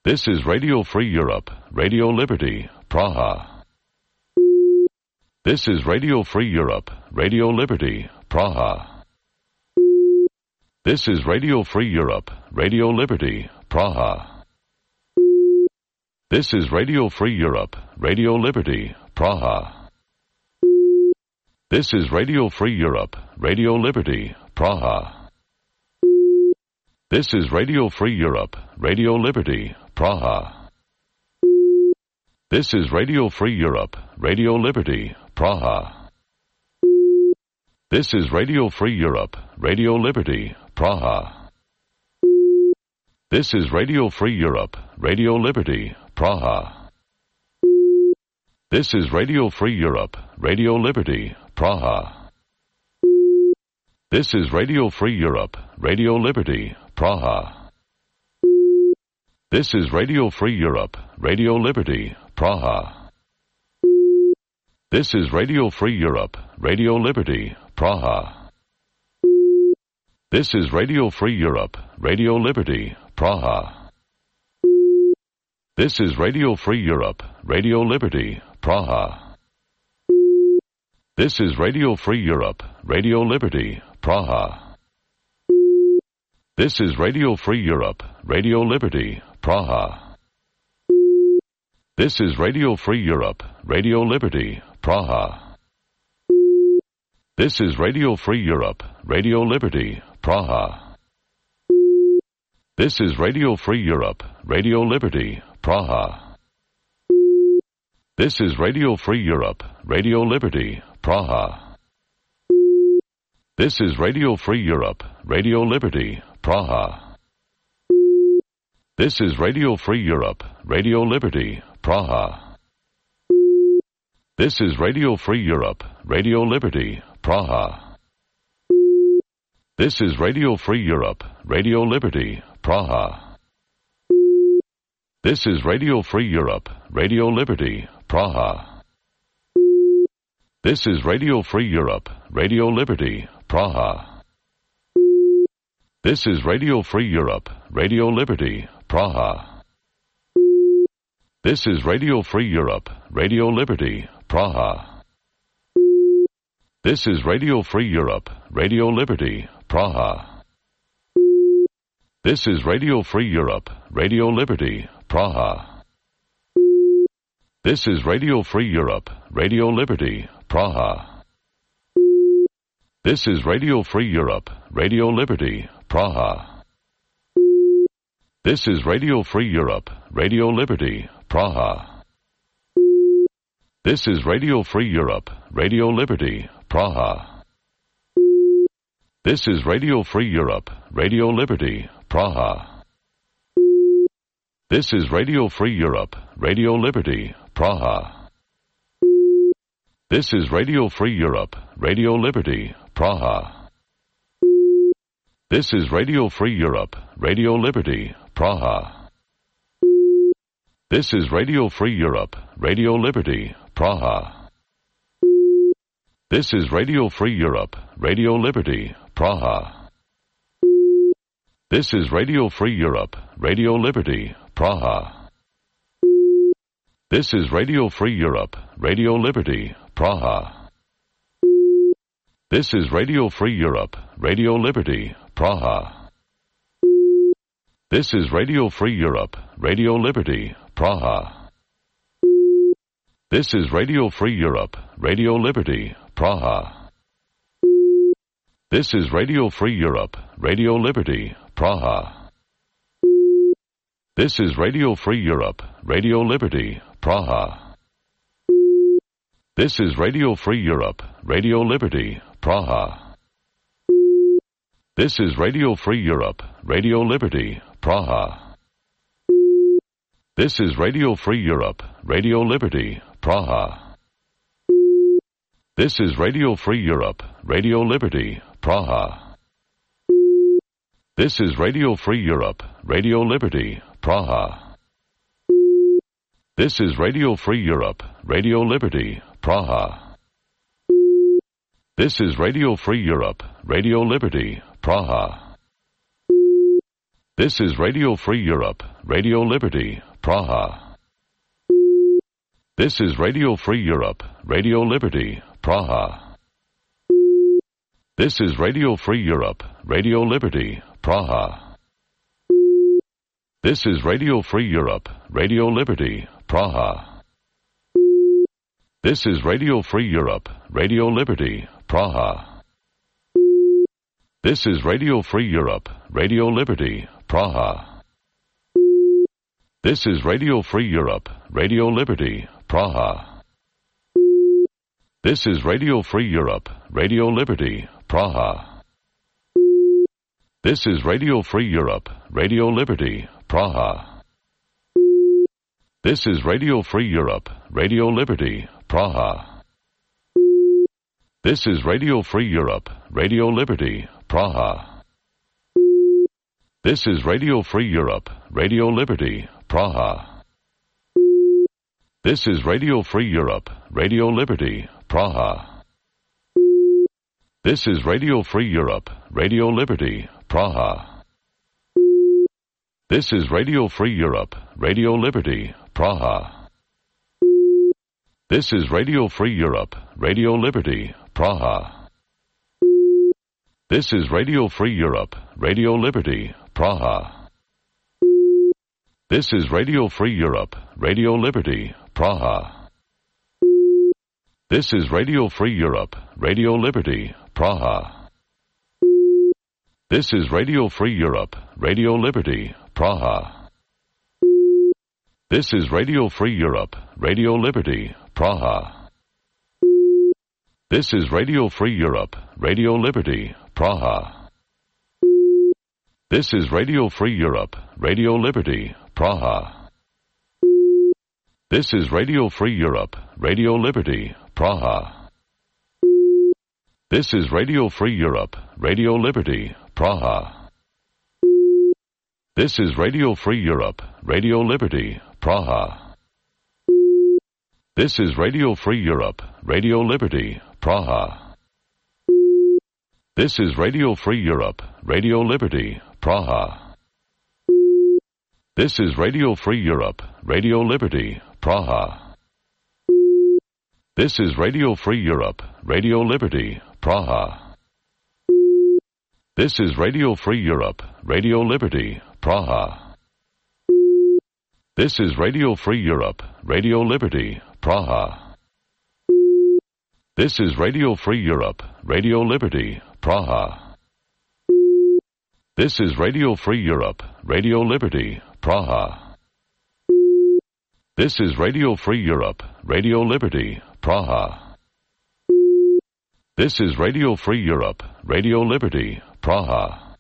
This is Radio Free Europe, Radio Liberty, Praha. This is Radio Free Europe, Radio Liberty, Praha. This is Radio Free Europe, Radio Liberty, Praha. This is Radio Free Europe, Radio Liberty, Praha. This is Radio Free Europe, Radio Liberty, Praha. This is Radio Free Europe, Radio Liberty, Praha. This is Radio Free Europe, Radio Liberty, Praha. This is Radio Free Europe, Radio Liberty, Praha. This is Radio Free Europe, Radio Liberty, Praha. This is Radio Free Europe, Radio Liberty, Praha. This is Radio Free Europe, Radio Liberty, Praha. This is Radio Free Europe, Radio Liberty, Praha. This is Radio Free Europe, Radio Liberty, Praha. This is Radio Free Europe, Radio Liberty, Praha. This is Radio Free Europe, Radio Liberty, Praha. This is Radio Free Europe, Radio Liberty, Praha. This is Radio Free Europe, Radio Liberty, Praha. This is Radio Free Europe, Radio Liberty, Praha. This is Radio Free Europe, Radio Liberty, Praha. This is Radio Free Europe, Radio Liberty, Praha. This is Radio Free Europe, Radio Liberty, Praha. This is Radio Free Europe, Radio Liberty, Praha. This is Radio Free Europe, Radio Liberty, Praha. This is Radio Free Europe, Radio Liberty, Praha. This is Radio Free Europe, Radio Liberty, Praha. This is Radio Free Europe, Radio Liberty, Praha. This is Radio Free Europe, Radio Liberty, Praha. This is Radio Free Europe, Radio Liberty, Praha. This is Radio Free Europe, Radio Liberty, Praha. This is Radio Free Europe, Radio Liberty, Praha. This is Radio Free Europe, Radio Liberty, Praha. This is Radio Free Europe, Radio Liberty, Praha. This is Radio Free Europe, Radio Liberty, Praha. This is Radio Free Europe, Radio Liberty, Praha. This is Radio Free Europe, Radio Liberty, Praha. This is Radio Free Europe, Radio Liberty, Praha. This is Radio Free Europe, Radio Liberty, Praha. This is Radio Free Europe, Radio Liberty, Praha. This is Radio Free Europe, Radio Liberty, Praha. This is Radio Free Europe, Radio Liberty, Praha. This is Radio Free Europe, Radio Liberty, Praha. This is Radio Free Europe, Radio Liberty, Praha. This is Radio Free Europe, Radio Liberty, Praha. This is Radio Free Europe, Radio Liberty, Praha. This is Radio Free Europe, Radio Liberty, Praha. This is Radio Free Europe, Radio Liberty, Praha. This is Radio Free Europe, Radio Liberty, Praha. This is Radio Free Europe, Radio Liberty, Praha. This is Radio Free Europe, Radio Liberty, Praha. This is Radio Free Europe, Radio Liberty, Praha. This is Radio Free Europe, Radio Liberty, Praha. This is Radio Free Europe, Radio Liberty, Praha. This is Radio Free Europe, Radio Liberty, Praha. This is Radio Free Europe, Radio Liberty, Praha. This is Radio Free Europe, Radio Liberty, Praha. This is Radio Free Europe, Radio Liberty, Praha. This is Radio Free Europe, Radio Liberty, Praha. This is Radio Free Europe, Radio Liberty, Praha. This is Radio Free Europe, Radio Liberty, Praha. This is Radio Free Europe, Radio Liberty, Praha. This is Radio Free Europe, Radio Liberty, Praha. This is Radio Free Europe, Radio Liberty, Praha. This is Radio Free Europe, Radio Liberty, Praha. This is Radio Free Europe, Radio Liberty, Praha. This is Radio Free Europe, Radio Liberty, Praha. This is Radio Free Europe, Radio Liberty, Praha. This is Radio Free Europe, Radio Liberty, Praha. This is Radio Free Europe, Radio Liberty, Praha. This is Radio Free Europe, Radio Liberty, Praha. This is Radio Free Europe, Radio Liberty, Praha. This is Radio Free Europe, Radio Liberty, Praha. This is Radio Free Europe, Radio Liberty, Praha. This is Radio Free Europe, Radio Liberty, Praha. This is Radio Free Europe, Radio Liberty, Praha. This is Radio Free Europe, Radio Liberty, Praha. This is Radio Free Europe, Radio Liberty, Praha. This is Radio Free Europe, Radio Liberty, Praha. This is Radio Free Europe, Radio Liberty, Praha. This is Radio Free Europe, Radio Liberty, Praha. This is Radio Free Europe, Radio Liberty, Praha. This is Radio Free Europe, Radio Liberty, Praha. This is Radio Free Europe, Radio Liberty, Praha. This is Radio Free Europe, Radio Liberty, Praha. This is Radio Free Europe, Radio Liberty, Praha. This is Radio Free Europe, Radio Liberty, Praha. This is Radio Free Europe, Radio Liberty, Praha. This is Radio Free Europe, Radio Liberty, Praha. This is Radio Free Europe, Radio Liberty, Praha. This is Radio Free Europe, Radio Liberty, Praha. This is Radio Free Europe, Radio Liberty, Praha. This is Radio Free Europe, Radio Liberty, Praha.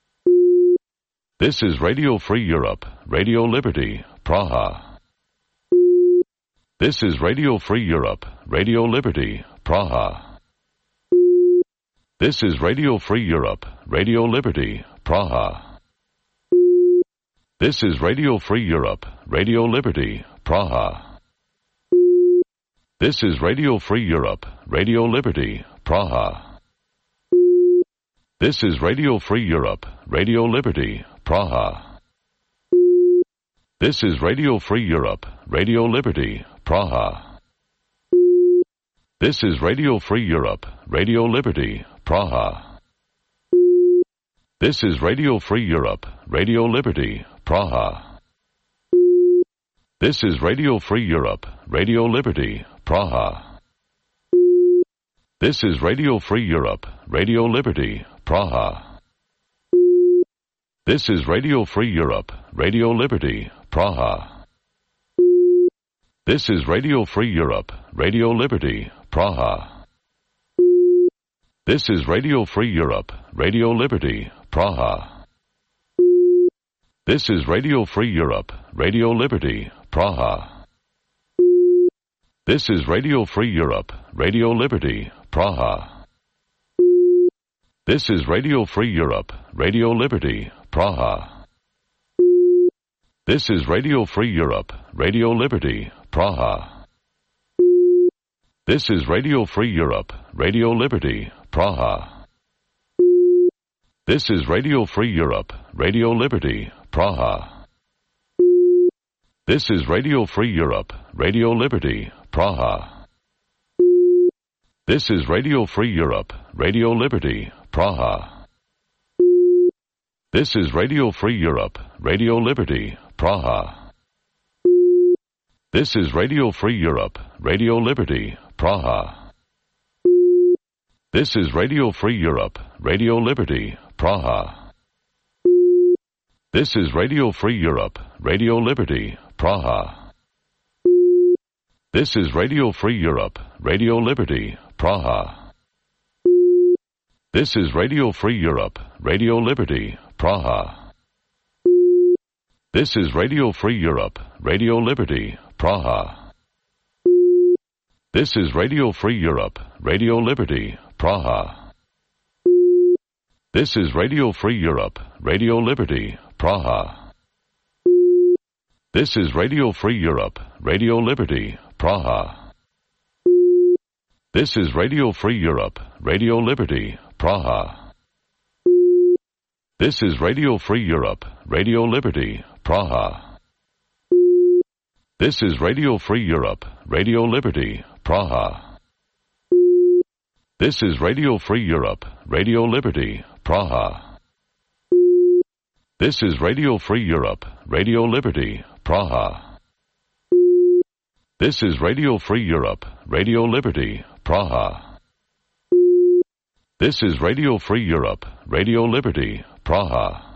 This is Radio Free Europe, Radio Liberty, Praha. This is Radio Free Europe, Radio Liberty, Praha. This is Radio Free Europe, Radio Liberty, Praha. This is Radio Free Europe, Radio Liberty, Praha. This is Radio Free Europe, Radio Liberty, Praha. This is Radio Free Europe, Radio Liberty, Praha. This is Radio Free Europe, Radio Liberty, Praha. This is Radio Free Europe, Radio Liberty, Praha. This is Radio Free Europe, Radio Liberty, Praha. This is Radio Free Europe, Radio Liberty, Praha. This is Radio Free Europe, Radio Liberty, Praha. This is Radio Free Europe, Radio Liberty, Praha. This is Radio Free Europe, Radio Liberty, Praha. This is Radio Free Europe, Radio Liberty, Praha. This is Radio Free Europe, Radio Liberty, Praha. This is Radio Free Europe, Radio Liberty, Praha. This is Radio Free Europe, Radio Liberty, Praha. This is Radio Free Europe, Radio Liberty, Praha. This is Radio Free Europe, Radio Liberty, Praha. This is Radio Free Europe, Radio Liberty, Praha. This is Radio Free Europe, Radio Liberty, Praha. This is Radio Free Europe, Radio Liberty, Praha. This is Radio Free Europe, Radio Liberty, Praha. This is Radio Free Europe, Radio Liberty, Praha. This is Radio Free Europe, Radio Liberty, Praha. This is Radio Free Europe, Radio Liberty, Praha. This is Radio Free Europe, Radio Liberty, Praha. This is Radio Free Europe, Radio Liberty, Praha. This is Radio Free Europe, Radio Liberty, Praha. This is Radio Free Europe, Radio Liberty, Praha. This is Radio Free Europe, Radio Liberty, Praha. This is Radio Free Europe, Radio Liberty, Praha. This is Radio Free Europe, Radio Liberty, Praha. This is Radio Free Europe, Radio Liberty, Praha. This is Radio Free Europe, Radio Liberty, Praha. This is Radio Free Europe, Radio Liberty, Praha. This is Radio Free Europe, Radio Liberty, Praha. This is Radio Free Europe, Radio Liberty, Praha. This is Radio Free Europe, Radio Liberty, Praha.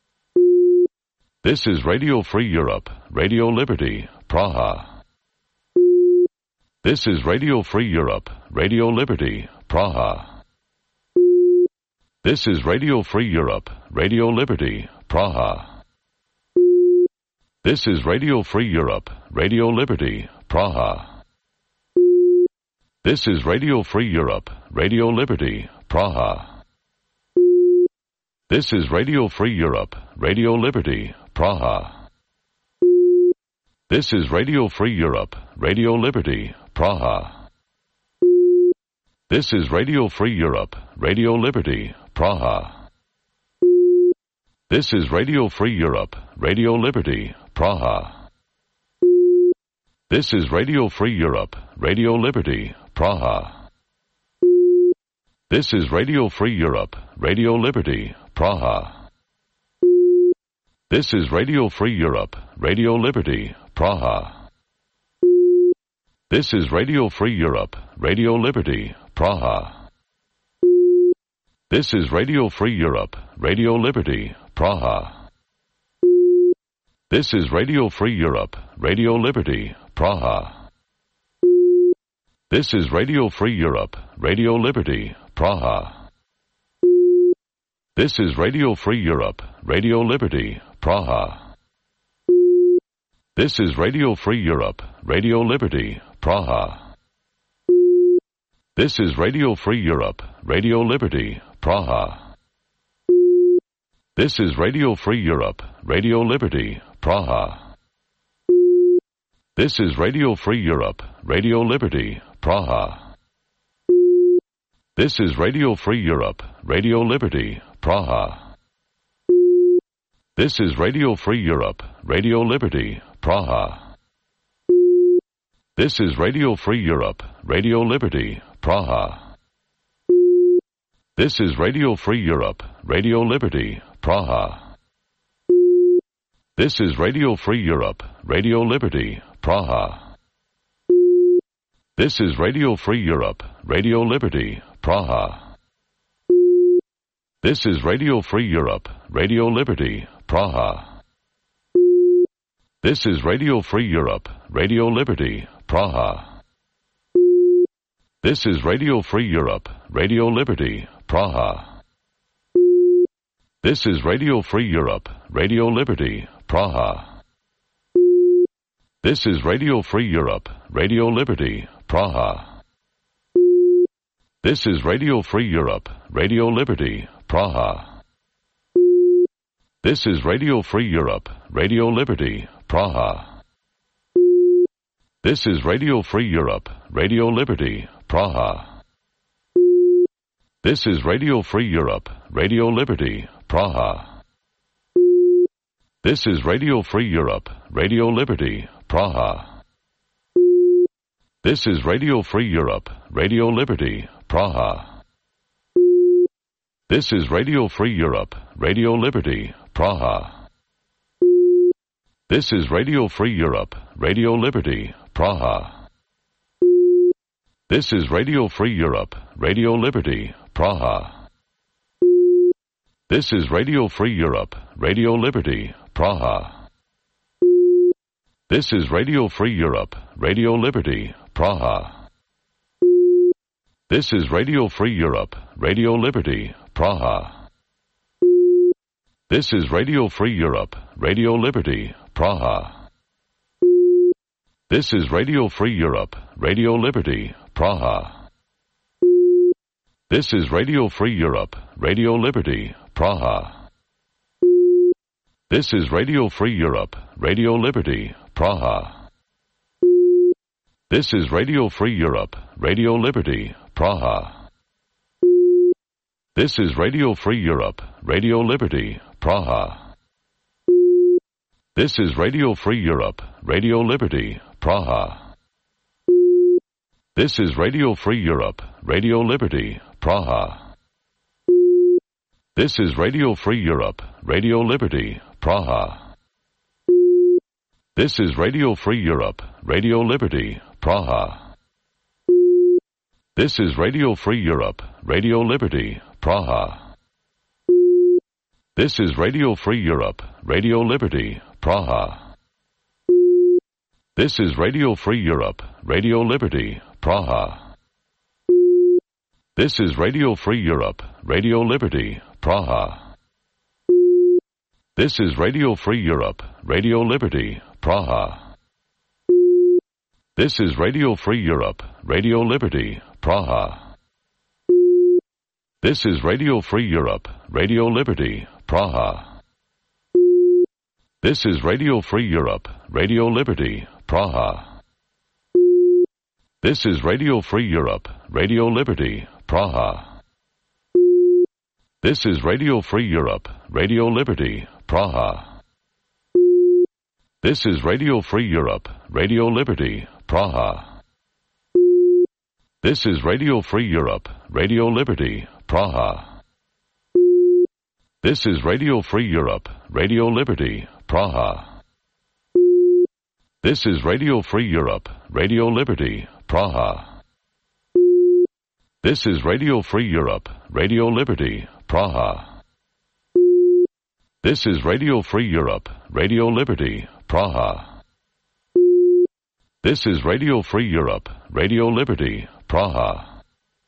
This is Radio Free Europe, Radio Liberty, Praha. This is Radio Free Europe, Radio Liberty, Praha. This is Radio Free Europe, Radio Liberty, Praha. This is Radio Free Europe, Radio Liberty, Praha. This is Radio Free Europe, Radio Liberty, Praha. This is Radio Free Europe, Radio Liberty, Praha. This is Radio Free Europe, Radio Liberty, Praha. This is Radio Free Europe, Radio Liberty, Praha. This is Radio Free Europe, Radio Liberty, Praha. This is Radio Free Europe, Radio Liberty, Praha. This is Radio Free Europe, Radio Liberty, Praha. This is Radio Free Europe, Radio Liberty, Praha. This is Radio Free Europe, Radio Liberty, Praha. This is Radio Free Europe, Radio Liberty, Praha. This is Radio Free Europe, Radio Liberty, Praha. This is Radio Free Europe, Radio Liberty, Praha. This is Radio Free Europe, Radio Liberty, Praha. This is Radio Free Europe, Radio Liberty, Praha. This is Radio Free Europe, Radio Liberty, Praha. This is Radio Free Europe, Radio Liberty, Praha. This is Radio Free Europe, Radio Liberty, Praha. This is Radio Free Europe, Radio Liberty, Praha. This is Radio Free Europe, Radio Liberty, Praha. This is Radio Free Europe, Radio Liberty, Praha. This is Radio Free Europe, Radio Liberty, Praha. This is Radio Free Europe, Radio Liberty, Praha. This is Radio Free Europe, Radio Liberty, Praha. This is Radio Free Europe, Radio Liberty, Praha. This is Radio Free Europe, Radio Liberty, Praha. This is Radio Free Europe, Radio Liberty, Praha. This is Radio Free Europe, Radio Liberty, Praha. This is Radio Free Europe, Radio Liberty, Praha. This is Radio Free Europe, Radio Liberty, Praha. This is Radio Free Europe, Radio Liberty, Praha. This is Radio Free Europe, Radio Liberty, Praha. This is Radio Free Europe, Radio Liberty, Praha. This is Radio Free Europe, Radio Liberty, Praha. This is Radio Free Europe, Radio Liberty, Praha. This is Radio Free Europe, Radio Liberty, Praha. This is Radio Free Europe, Radio Liberty, Praha. This is Radio Free Europe, Radio Liberty, Praha. This is Radio Free Europe, Radio Liberty, Praha. This is Radio Free Europe, Radio Liberty, Praha. This is Radio Free Europe, Radio Liberty, Praha. This is Radio Free Europe, Radio Liberty, Praha. This is Radio Free Europe, Radio Liberty, Praha. This is Radio Free Europe, Radio Liberty, Praha. This is Radio Free Europe, Radio Liberty, Praha. This is Radio Free Europe, Radio Liberty, Praha. This is Radio Free Europe, Radio Liberty, Praha. This is Radio Free Europe, Radio Liberty, Praha. This is Radio Free Europe, Radio Liberty, Praha. This is Radio Free Europe, Radio Liberty, Praha. This is Radio Free Europe, Radio Liberty, Praha. This is Radio Free Europe, Radio Liberty, Praha. This is Radio Free Europe, Radio Liberty, Praha. This is Radio Free Europe, Radio Liberty, Praha. This is Radio Free Europe, Radio Liberty, Praha. This is Radio Free Europe, Radio Liberty, Praha. This is Radio Free Europe, Radio Liberty, Praha. This is Radio Free Europe, Radio Liberty, Praha. This is Radio Free Europe, Radio Liberty, Praha. This is Radio Free Europe, Radio Liberty, Praha. This is Radio Free Europe, Radio Liberty, Praha. This is Radio Free Europe, Radio Liberty, Praha. This is Radio Free Europe, Radio Liberty, Praha. This is Radio Free Europe, Radio Liberty, Praha. This is Radio Free Europe, Radio Liberty, Praha. This is Radio Free Europe, Radio Liberty, Praha. This is Radio Free Europe, Radio Liberty, Praha. This is Radio Free Europe, Radio Liberty, Praha.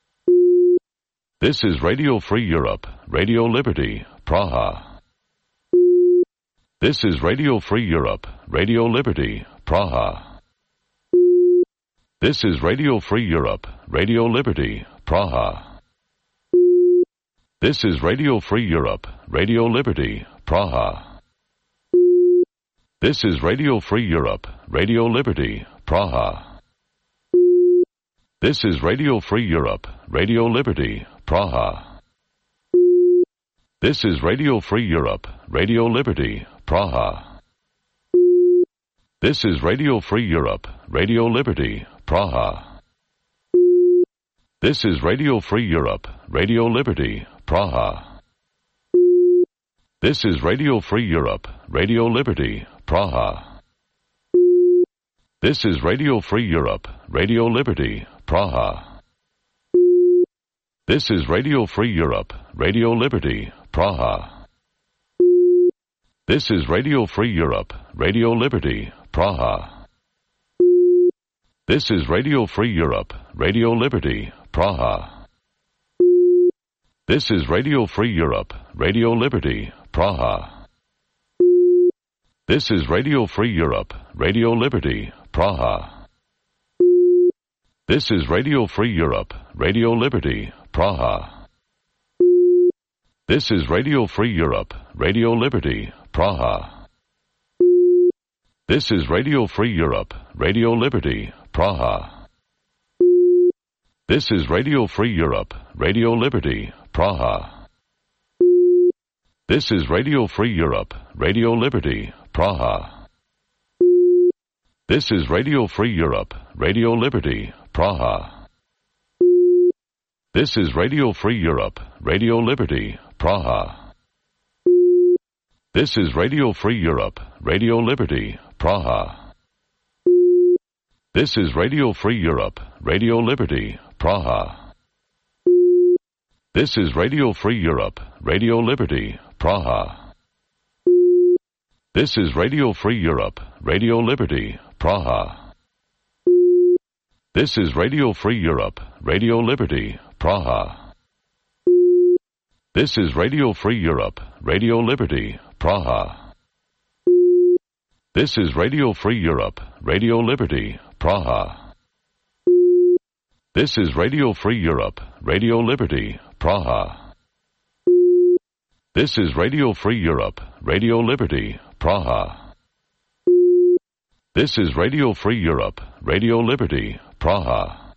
This is Radio Free Europe, Radio Liberty, Praha. This is Radio Free Europe, Radio Liberty, Praha. This is Radio Free Europe, Radio Liberty, Praha. This is Radio Free Europe, Radio Liberty, Praha. This is Radio Free Europe, Radio Liberty, Praha. This is Radio Free Europe, Radio Liberty, Praha. This is Radio Free Europe, Radio Liberty, Praha. This is Radio Free Europe, Radio Liberty, Praha. This is Radio Free Europe, Radio Liberty, Praha. This is Radio Free Europe, Radio Liberty, Praha. This is Radio Free Europe, Radio Liberty, Praha. This is Radio Free Europe, Radio Liberty, Praha. This is Radio Free Europe, Radio Liberty, Praha. This is Radio Free Europe, Radio Liberty, Praha. This is Radio Free Europe, Radio Liberty, Praha. This is Radio Free Europe, Radio Liberty, Praha. This is Radio Free Europe, Radio Liberty, Praha. This is Radio Free Europe, Radio Liberty, Praha. This is Radio Free Europe, Radio Liberty, Praha. This is Radio Free Europe, Radio Liberty, Praha. This is Radio Free Europe, Radio Liberty, Praha. This is Radio Free Europe, Radio Liberty, Praha. This is Radio Free Europe, Radio Liberty, Praha. This is Radio Free Europe, Radio Liberty, Praha. This is Radio Free Europe, Radio Liberty, Praha. This is Radio Free Europe, Radio Liberty, Praha. This is Radio Free Europe, Radio Liberty, Praha. This is Radio Free Europe, Radio Liberty, Praha. This is Radio Free Europe, Radio Liberty, Praha. This is Radio Free Europe, Radio Liberty, Praha. This is Radio Free Europe, Radio Liberty, Praha. This is Radio Free Europe, Radio Liberty, Praha. This is Radio Free Europe, Radio Liberty, Praha.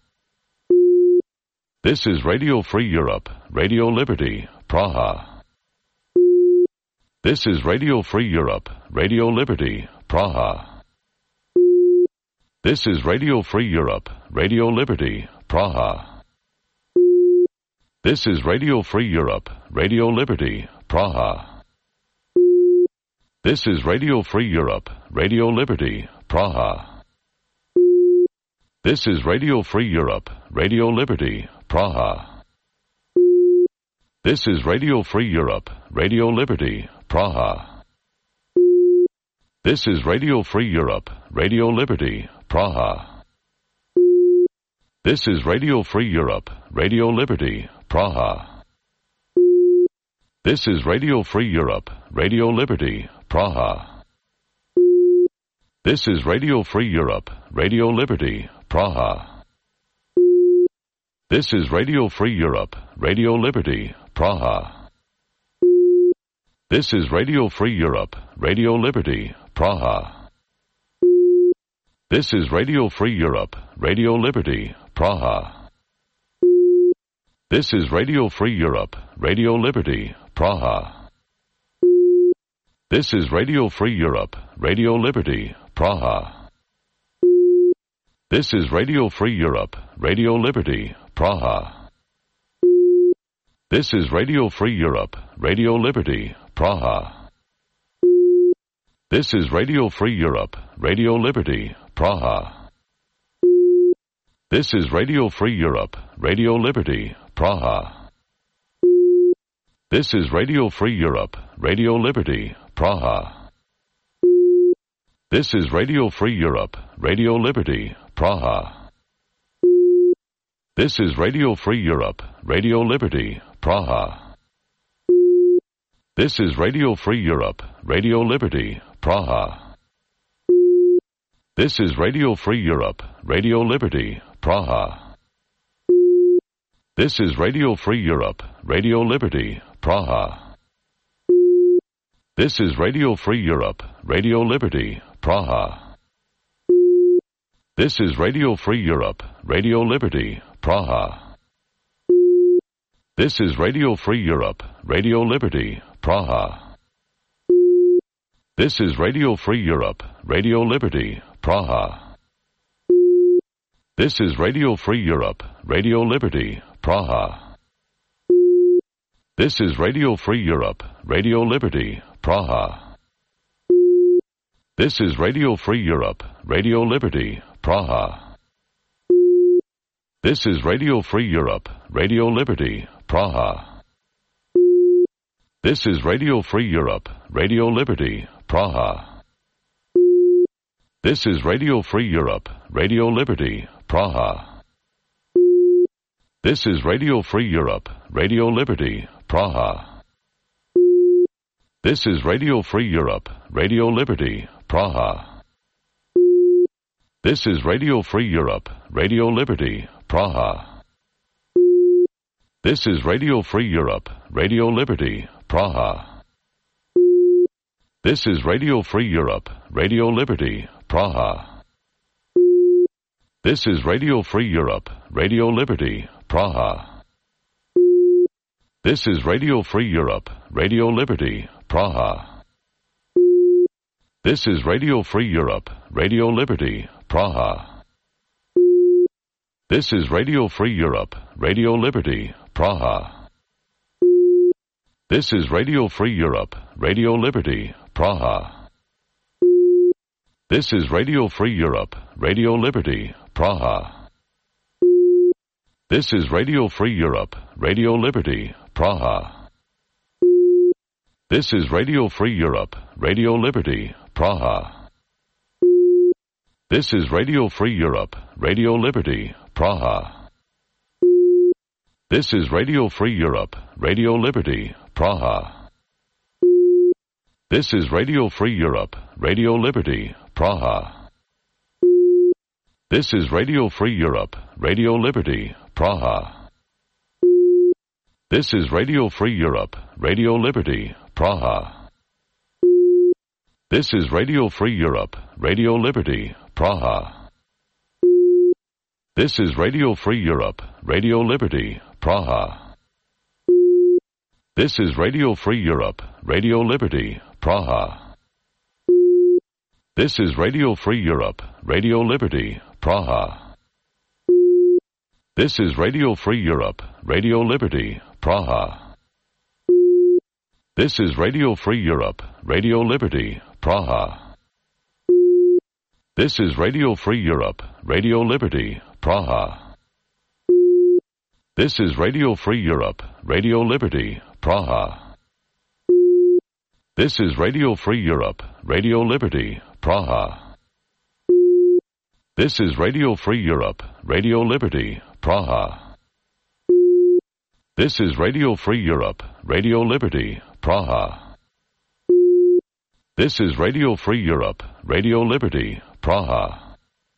This is Radio Free Europe, Radio Liberty, Praha. This is Radio Free Europe, Radio Liberty, Praha. This is Radio Free Europe, Radio Liberty, Praha. This is Radio Free Europe, Radio Liberty, Praha. This is Radio Free Europe, Radio Liberty, Praha. This is Radio Free Europe, Radio Liberty, Praha. This is Radio Free Europe, Radio Liberty, Praha. This is Radio Free Europe, Radio Liberty, Praha. This is Radio Free Europe, Radio Liberty, Praha. This is Radio Free Europe, Radio Liberty, Praha. This is Radio Free Europe, Radio Liberty, Praha. This is Radio Free Europe, Radio Liberty, Praha. This is Radio Free Europe, Radio Liberty, Praha. This is Radio Free Europe, Radio Liberty, Praha. This is Radio Free Europe, Radio Liberty, Praha. This is Radio Free Europe, Radio Liberty, Praha. This is Radio Free Europe, Radio Liberty, Praha. This is Radio Free Europe, Radio Liberty, Praha. This is Radio Free Europe, Radio Liberty, Praha. This is Radio Free Europe, Radio Liberty, Praha. This is Radio Free Europe, Radio Liberty, Praha. This is Radio Free Europe, Radio Liberty, Praha. This is Radio Free Europe, Radio Liberty, Praha. This is Radio Free Europe, Radio Liberty, Praha. This is Radio Free Europe, Radio Liberty, Praha. This is Radio Free Europe, Radio Liberty, Praha. This is Radio Free Europe, Radio Liberty, Praha. This is Radio Free Europe, Radio Liberty, Praha. This is Radio Free Europe, Radio Liberty, Praha. This is Radio Free Europe, Radio Liberty, Praha. This is Radio Free Europe, Radio Liberty, Praha. This is Radio Free Europe, Radio Liberty, Praha. This is Radio Free Europe, Radio Liberty, Praha. This is Radio Free Europe, Radio Liberty, Praha. This is Radio Free Europe, Radio Liberty, Praha. This is Radio Free Europe, Radio Liberty, Praha. This is Radio Free Europe, Radio Liberty, Praha. This is Radio Free Europe, Radio Liberty, Praha. This is Radio Free Europe, Radio Liberty, Praha. This is Radio Free Europe, Radio Liberty, Praha. This is Radio Free Europe, Radio Liberty, Praha. This is Radio Free Europe, Radio Liberty, Praha. This is Radio Free Europe, Radio Liberty, Praha. This is Radio Free Europe, Radio Liberty, Praha. This is Radio Free Europe, Radio Liberty, Praha. This is Radio Free Europe, Radio Liberty, Praha. This is Radio Free Europe, Radio Liberty, Praha. This is Radio Free Europe, Radio Liberty, Praha. This is Radio Free Europe, Radio Liberty, Praha. This is Radio Free Europe, Radio Liberty, Praha. This is Radio Free Europe, Radio Liberty, Praha. This is Radio Free Europe, Radio Liberty, Praha. This is Radio Free Europe, Radio Liberty, Praha. This is Radio Free Europe, Radio Liberty, Praha. This is Radio Free Europe, Radio Liberty, Praha. This is Radio Free Europe, Radio Liberty, Praha. This is Radio Free Europe, Radio Liberty, Praha. This is Radio Free Europe, Radio Liberty, Praha. This is Radio Free Europe, Radio Liberty, Praha. This is Radio Free Europe, Radio Liberty, Praha. This is Radio Free Europe, Radio Liberty, Praha. This is Radio Free Europe, Radio Liberty, Praha. This is Radio Free Europe, Radio Liberty, Praha. This is Radio Free Europe, Radio Liberty, Praha. This is Radio Free Europe, Radio Liberty, Praha. This is Radio Free Europe, Radio Liberty, Praha.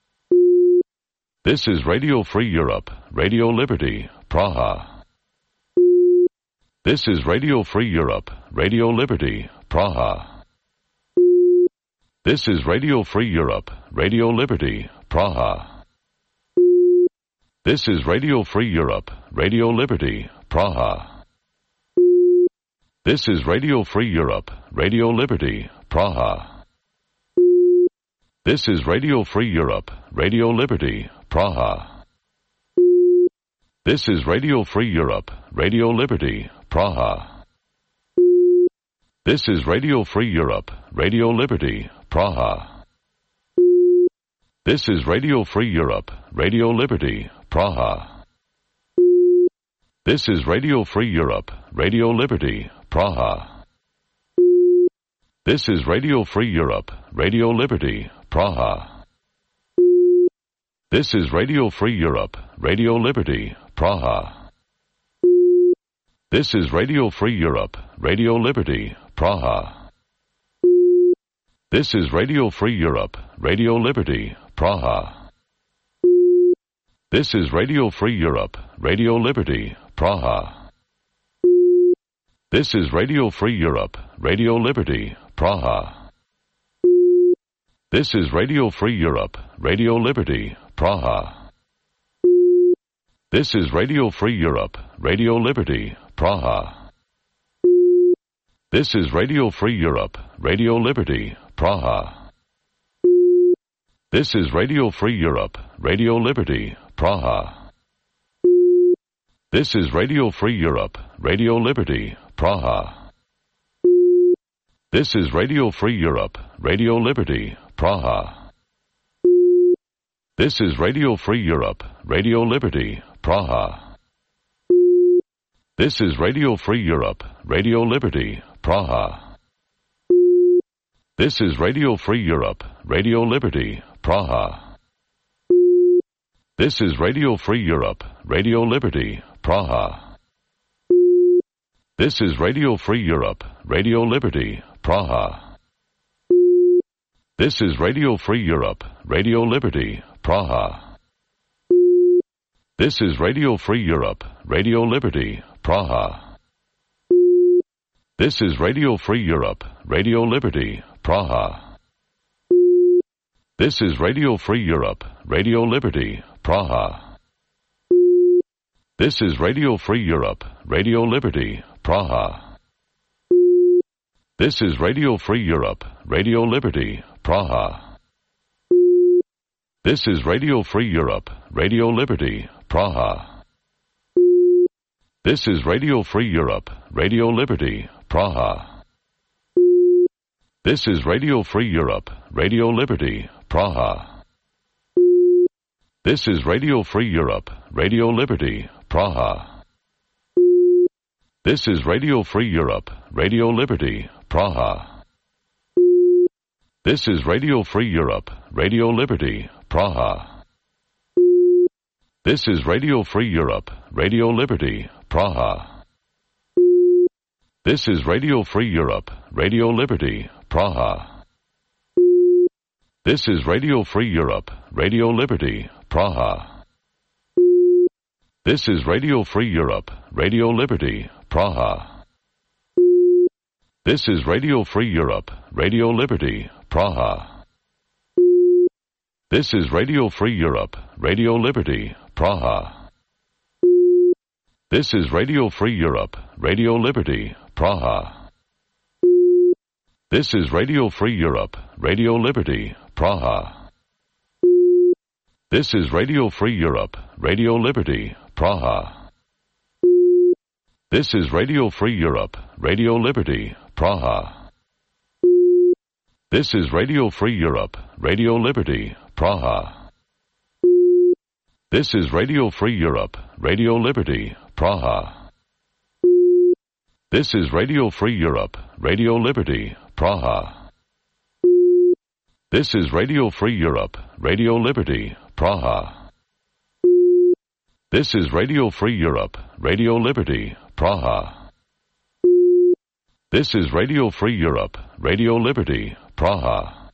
This is Radio Free Europe, Radio Liberty, Praha. This is Radio Free Europe, Radio Liberty, Praha. This is Radio Free Europe, Radio Liberty, Praha. This is Radio Free Europe, Radio Liberty, Praha. This is Radio Free Europe, Radio Liberty, Praha. This is Radio Free Europe, Radio Liberty, Praha. This is Radio Free Europe, Radio Liberty, Praha. This is Radio Free Europe, Radio Liberty, Praha. This is Radio Free Europe, Radio Liberty, Praha. This is Radio Free Europe, Radio Liberty, Praha. This is Radio Free Europe, Radio Liberty, Praha. This is Radio Free Europe, Radio Liberty, Praha. This is Radio Free Europe, Radio Liberty, Praha. This is Radio Free Europe, Radio Liberty, Praha. This is Radio Free Europe, Radio Liberty, Praha. This is Radio Free Europe, Radio Liberty, Praha. This is Radio Free Europe, Radio Liberty, Praha. This is Radio Free Europe, Radio Liberty, Praha. This is Radio Free Europe, Radio Liberty, Praha. This is Radio Free Europe, Radio Liberty, Praha. This is Radio Free Europe, Radio Liberty, Praha. This is Radio Free Europe, Radio Liberty, Praha. This is Radio Free Europe, Radio Liberty, Praha. This is Radio Free Europe, Radio Liberty, Praha. This is Radio Free Europe, Radio Liberty, Praha. This is Radio Free Europe, Radio Liberty, Praha. This is Radio Free Europe, Radio Liberty, Praha. This is Radio Free Europe, Radio Liberty, Praha. This is Radio Free Europe, Radio Liberty, Praha. This is Radio Free Europe, Radio Liberty, Praha. This is Radio Free Europe, Radio Liberty, Praha. This is Radio Free Europe, Radio Liberty, Praha. This is Radio Free Europe, Radio Liberty, Praha. This is Radio Free Europe, Radio Liberty, Praha. This is Radio Free Europe, Radio Liberty, Praha. This is Radio Free Europe, Radio Liberty, Praha. This is Radio Free Europe, Radio Liberty, Praha. This is Radio Free Europe, Radio Liberty, Praha. This is Radio Free Europe, Radio Liberty, Praha. This is Radio Free Europe, Radio Liberty, Praha. This is Radio Free Europe, Radio Liberty, Praha. This is Radio Free Europe, Radio Liberty, Praha. This is Radio Free Europe, Radio Liberty, Praha. This is Radio Free Europe, Radio Liberty, Praha. This is Radio Free Europe, Radio Liberty, Praha. This is Radio Free Europe, Radio Liberty, Praha. This is Radio Free Europe, Radio Liberty, Praha. This is Radio Free Europe, Radio Liberty, Praha. This is Radio Free Europe, Radio Liberty, Praha. This is Radio Free Europe, Radio Liberty, Praha. This is Radio Free Europe, Radio Liberty, Praha. This is Radio Free Europe, Radio Liberty, Praha. This is Radio Free Europe, Radio Liberty, Praha. This is Radio Free Europe, Radio Liberty, Praha. This is Radio Free Europe, Radio Liberty, Praha.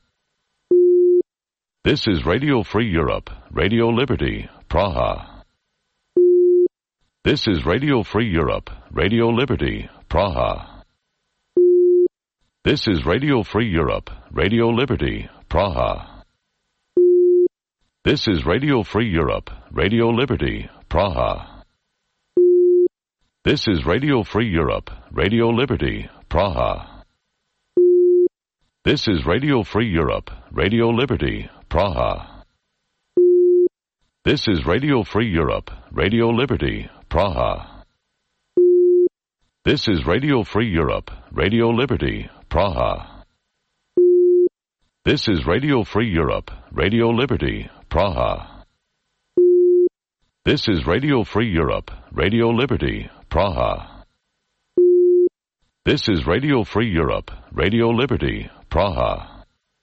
This is Radio Free Europe, Radio Liberty, Praha. This is Radio Free Europe, Radio Liberty, Praha. This is Radio Free Europe, Radio Liberty, Praha. This is Radio Free Europe, Radio Liberty, Praha. This is Radio Free Europe, Radio Liberty, Praha. This is Radio Free Europe, Radio Liberty, Praha. This is Radio Free Europe, Radio Liberty, Praha. This is Radio Free Europe, Radio Liberty, Praha. This is Radio Free Europe, Radio Liberty, Praha. This is Radio Free Europe, Radio Liberty, Praha. This is Radio Free Europe, Radio Liberty, Praha.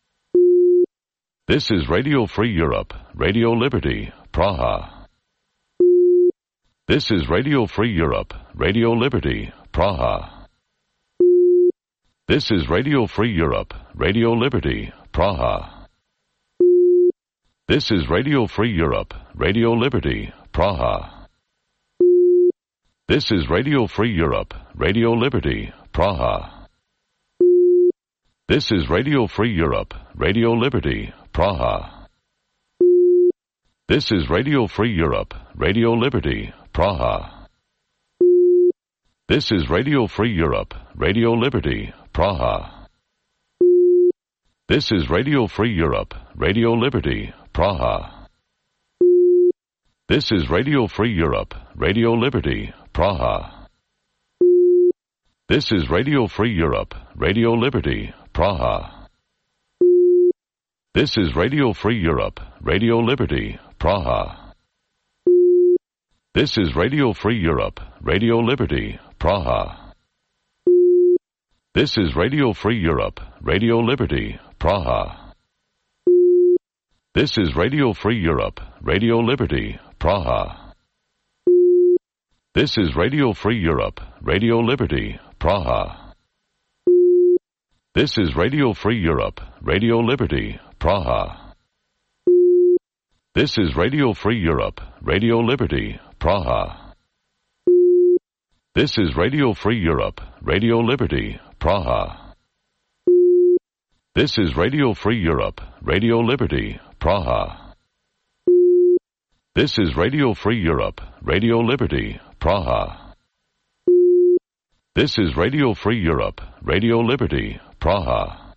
This is Radio Free Europe, Radio Liberty, Praha. This is Radio Free Europe, Radio Liberty, Praha. This is Radio Free Europe, Radio Liberty, Praha. This is Radio Free Europe, Radio Liberty, Praha. This is Radio Free Europe, Radio Liberty, Praha. This is Radio Free Europe, Radio Liberty, Praha. This is Radio Free Europe, Radio Liberty, Praha. This is Radio Free Europe, Radio Liberty, Praha. This is Radio Free Europe, Radio Liberty, Praha. This is Radio Free Europe, Radio Liberty, Praha. This is Radio Free Europe, Radio Liberty, Praha. This is Radio Free Europe, Radio Liberty, Praha. This is Radio Free Europe, Radio Liberty, Praha. This is Radio Free Europe, Radio Liberty, Praha. This is Radio Free Europe, Radio Liberty, Praha. This is Radio Free Europe, Radio Liberty, Praha. This is Radio Free Europe, Radio Liberty, Praha. This is Radio Free Europe, Radio Liberty, Praha. This is Radio Free Europe, Radio Liberty, Praha. This is Radio Free Europe, Radio Liberty, Praha. This is Radio Free Europe, Radio Liberty, Praha. This is Radio Free Europe, Radio Liberty, Praha.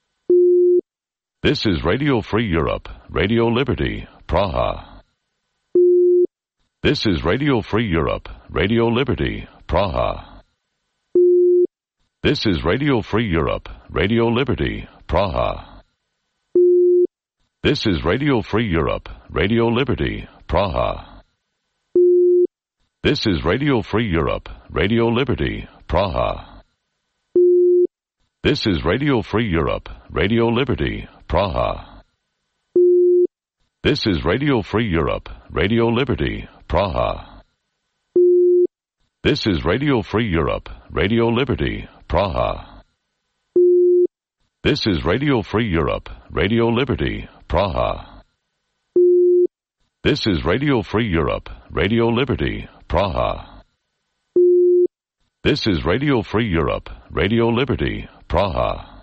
This is Radio Free Europe, Radio Liberty, Praha. This is Radio Free Europe, Radio Liberty, Praha. This is Radio Free Europe, Radio Liberty, Praha. This is Radio Free Europe, Radio Liberty, Praha. This is Radio Free Europe, Radio Liberty, Praha. This is Radio Free Europe, Radio Liberty, Praha. This is Radio Free Europe, Radio Liberty, Praha. This is Radio Free Europe, Radio Liberty, Praha. This is Radio Free Europe, Radio Liberty, Praha. This is Radio Free Europe, Radio Liberty, Praha. This is Radio Free Europe, Radio Liberty, Praha.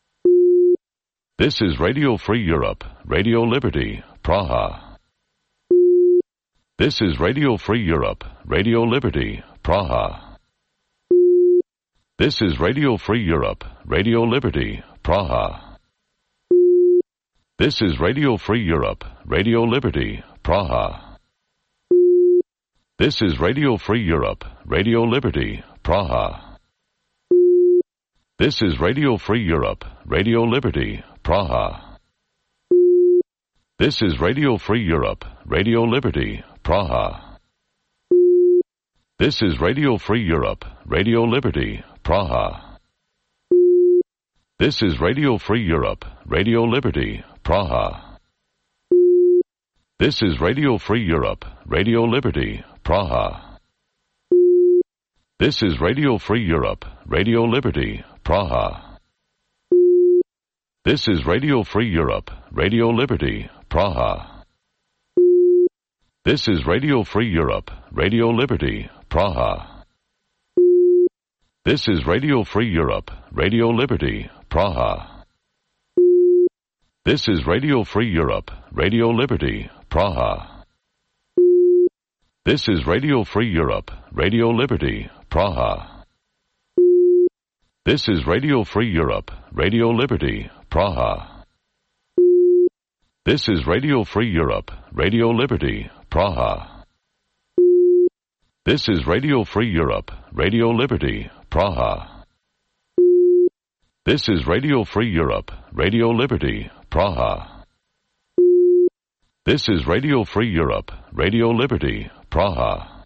This is Radio Free Europe, Radio Liberty, Praha. This is Radio Free Europe, Radio Liberty, Praha. This is Radio Free Europe, Radio Liberty, Praha. This is Radio Free Europe, Radio Liberty, Praha. This is Radio Free Europe, Radio Liberty, Praha. This is Radio Free Europe, Radio Liberty, Praha. This is Radio Free Europe, Radio Liberty, Praha. This is Radio Free Europe, Radio Liberty, Praha. This is Radio Free Europe, Radio Liberty, Praha. This is Radio Free Europe, Radio Liberty, Praha. This is Radio Free Europe, Radio Liberty, Praha. This is Radio Free Europe, Radio Liberty, Praha. This is Radio Free Europe, Radio Liberty, Praha. This is Radio Free Europe, Radio Liberty, Praha. This is Radio Free Europe, Radio Liberty, Praha. This is Radio Free Europe, Radio Liberty, Praha. This is Radio Free Europe, Radio Liberty, Praha. This is Radio Free Europe, Radio Liberty, Praha. This is Radio Free Europe, Radio Liberty, Praha. This is Radio Free Europe, Radio Liberty, Praha. This is Radio Free Europe, Radio Liberty, Praha.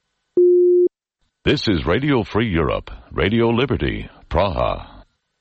This is Radio Free Europe, Radio Liberty, Praha.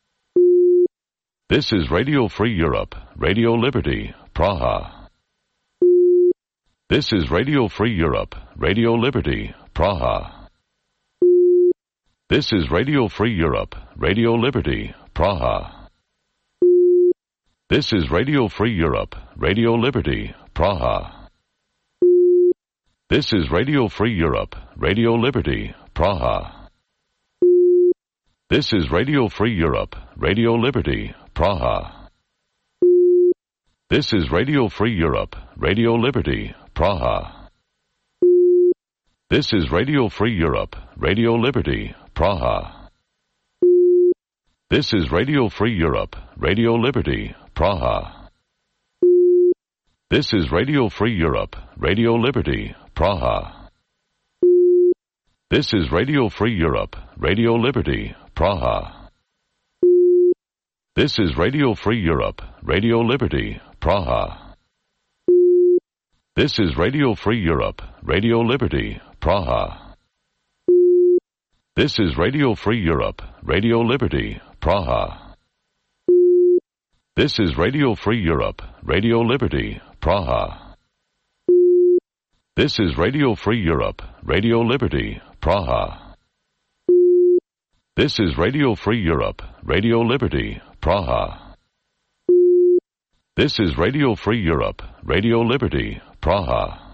This is Radio Free Europe, Radio Liberty, Praha. This is Radio Free Europe, Radio Liberty, Praha. This is Radio Free Europe, Radio Liberty, Praha. This is Radio Free Europe, Radio Liberty, Praha. This is Radio Free Europe, Radio Liberty, Praha. This is Radio Free Europe, Radio Liberty, Praha. This is Radio Free Europe, Radio Liberty, Praha. This is Radio Free Europe, Radio Liberty, Praha. This is Radio Free Europe, Radio Liberty, Praha. This is Radio Free Europe, Radio Liberty, Praha. This is Radio Free Europe, Radio Liberty, Praha. This is Radio Free Europe, Radio Liberty, Praha. This is Radio Free Europe, Radio Liberty, Praha. This is Radio Free Europe, Radio Liberty, Praha. This is Radio Free Europe, Radio Liberty, Praha. This is Radio Free Europe, Radio Liberty, Praha. This is Radio Free Europe, Radio Liberty, Praha. This is Radio Free Europe, Radio Liberty, Praha.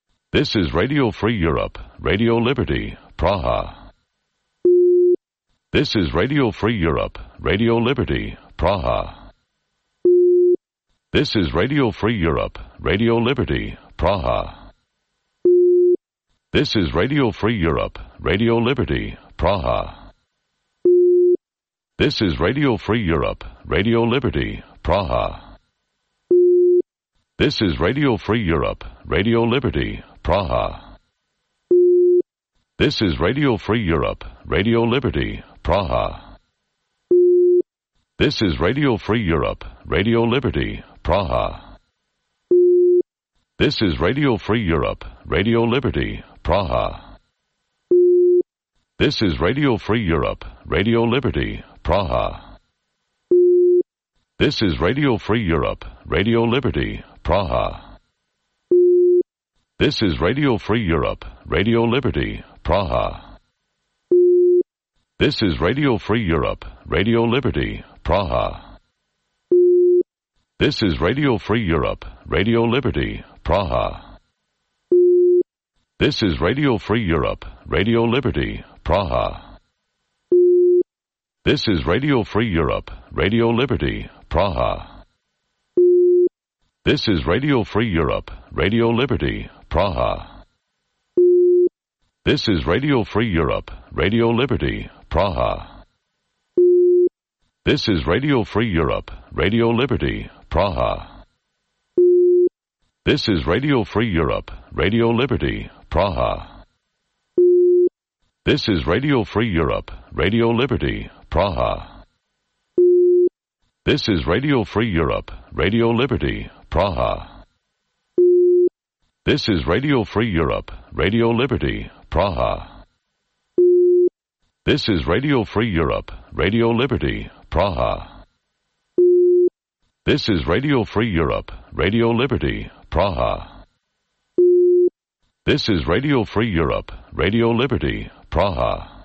This is Radio Free Europe, Radio Liberty, Praha. This is Radio Free Europe, Radio Liberty, Praha. This is Radio Free Europe, Radio Liberty, Praha. This is Radio Free Europe, Radio Liberty, Praha. This is Radio Free Europe, Radio Liberty, Praha. This is Radio Free Europe, Radio Liberty, Praha. This is Radio Free Europe, Radio Liberty, Praha. This is Radio Free Europe, Radio Liberty, Praha. This is Radio Free Europe, Radio Liberty, Praha. This is Radio Free Europe, Radio Liberty, Praha. This is Radio Free Europe, Radio Liberty, Praha. This is Radio Free Europe, Radio Liberty, Praha. This is Radio Free Europe, Radio Liberty, Praha. This is Radio Free Europe, Radio Liberty, Praha. This is Radio Free Europe, Radio Liberty, Praha. This is Radio Free Europe, Radio Liberty, Praha. This is Radio Free Europe, Radio Liberty, Praha. This is Radio Free Europe, Radio Liberty, Praha. This is Radio Free Europe, Radio Liberty, Praha. This is Radio Free Europe, Radio Liberty, Praha. This is Radio Free Europe, Radio Liberty, Praha. This is Radio Free Europe, Radio Liberty, Praha. This is Radio Free Europe, Radio Liberty, Praha. This is Radio Free Europe, Radio Liberty, Praha. This is Radio Free Europe, Radio Liberty, Praha. This is Radio Free Europe, Radio Liberty, Praha.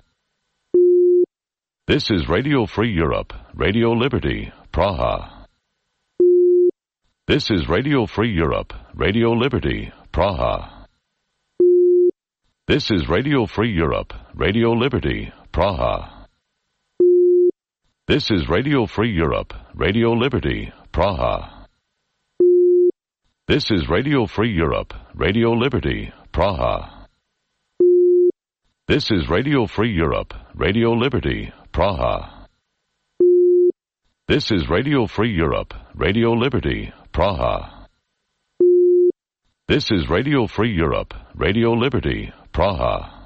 This is Radio Free Europe, Radio Liberty, Praha. This is Radio Free Europe, Radio Liberty, Praha. This is Radio Free Europe, Radio Liberty, Praha. This is Radio Free Europe, Radio Liberty, Praha. This is Radio Free Europe, Radio Liberty, Praha. This is Radio Free Europe, Radio Liberty, Praha. This is Radio Free Europe, Radio Liberty, Praha. This is Radio Free Europe, Radio Liberty, Praha.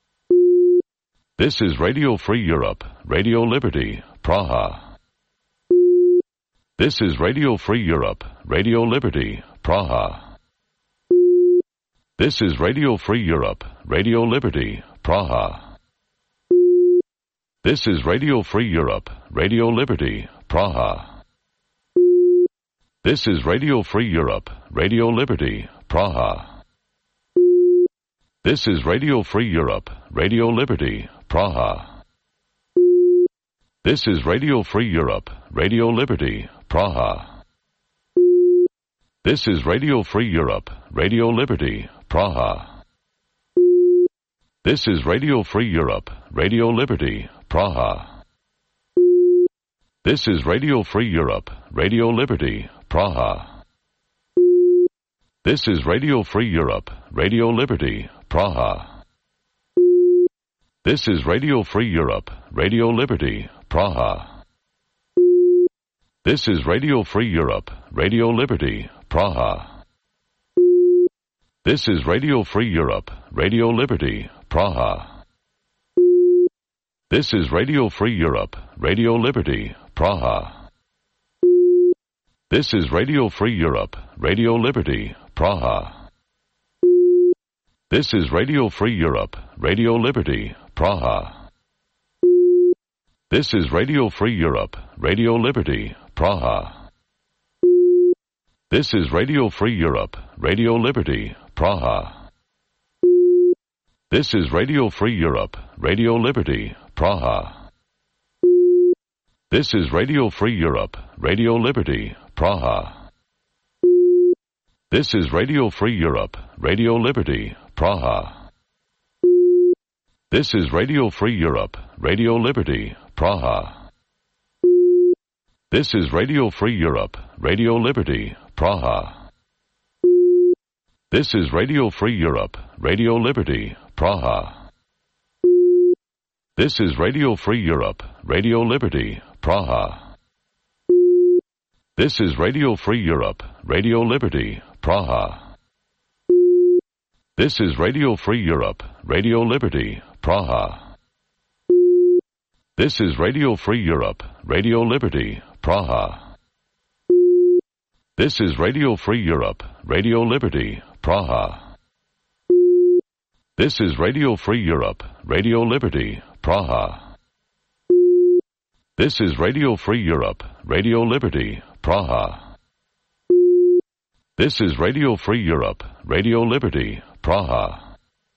This is Radio Free Europe, Radio Liberty, Praha. This is Radio Free Europe, Radio Liberty, Praha. This is Radio Free Europe, Radio Liberty, Praha. This is Radio Free Europe, Radio Liberty, Praha. This is Radio Free Europe, Radio Liberty, Praha. This is Radio Free Europe, Radio Liberty, Praha. This is Radio Free Europe, Radio Liberty, Praha. This is Radio Free Europe, Radio Liberty, Praha. This is Radio Free Europe, Radio Liberty, Praha. This is Radio Free Europe, Radio Liberty, Praha. This is Radio Free Europe, Radio Liberty, Praha. This is Radio Free Europe, Radio Liberty, Praha. This is Radio Free Europe, Radio Liberty, Praha. This is Radio Free Europe, Radio Liberty, Praha. This is Radio Free Europe, Radio Liberty, Praha. This is Radio Free Europe, Radio Liberty, Praha. This is Radio Free Europe, Radio Liberty, Praha. This is Radio Free Europe, Radio Liberty, Praha. This is Radio Free Europe, Radio Liberty, Praha. This is Radio Free Europe, Radio Liberty, Praha. This is Radio Free Europe, Radio Liberty, Praha. This is Radio Free Europe, Radio Liberty, Praha. This is Radio Free Europe, Radio Liberty, Praha. This is Radio Free Europe, Radio Liberty, Praha. This is Radio Free Europe, Radio Liberty, Praha. This is Radio Free Europe, Radio Liberty, Praha. This is Radio Free Europe, Radio Liberty, Praha. This is Radio Free Europe, Radio Liberty, Praha. This is Radio Free Europe, Radio Liberty, Praha. This is Radio Free Europe, Radio Liberty, Praha. This is Radio Free Europe, Radio Liberty, Praha. This is Radio Free Europe, Radio Liberty, Praha. This is Radio Free Europe, Radio Liberty, Praha.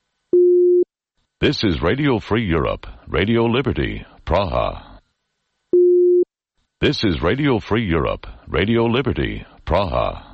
This is Radio Free Europe, Radio Liberty, Praha. This is Radio Free Europe, Radio Liberty, Praha.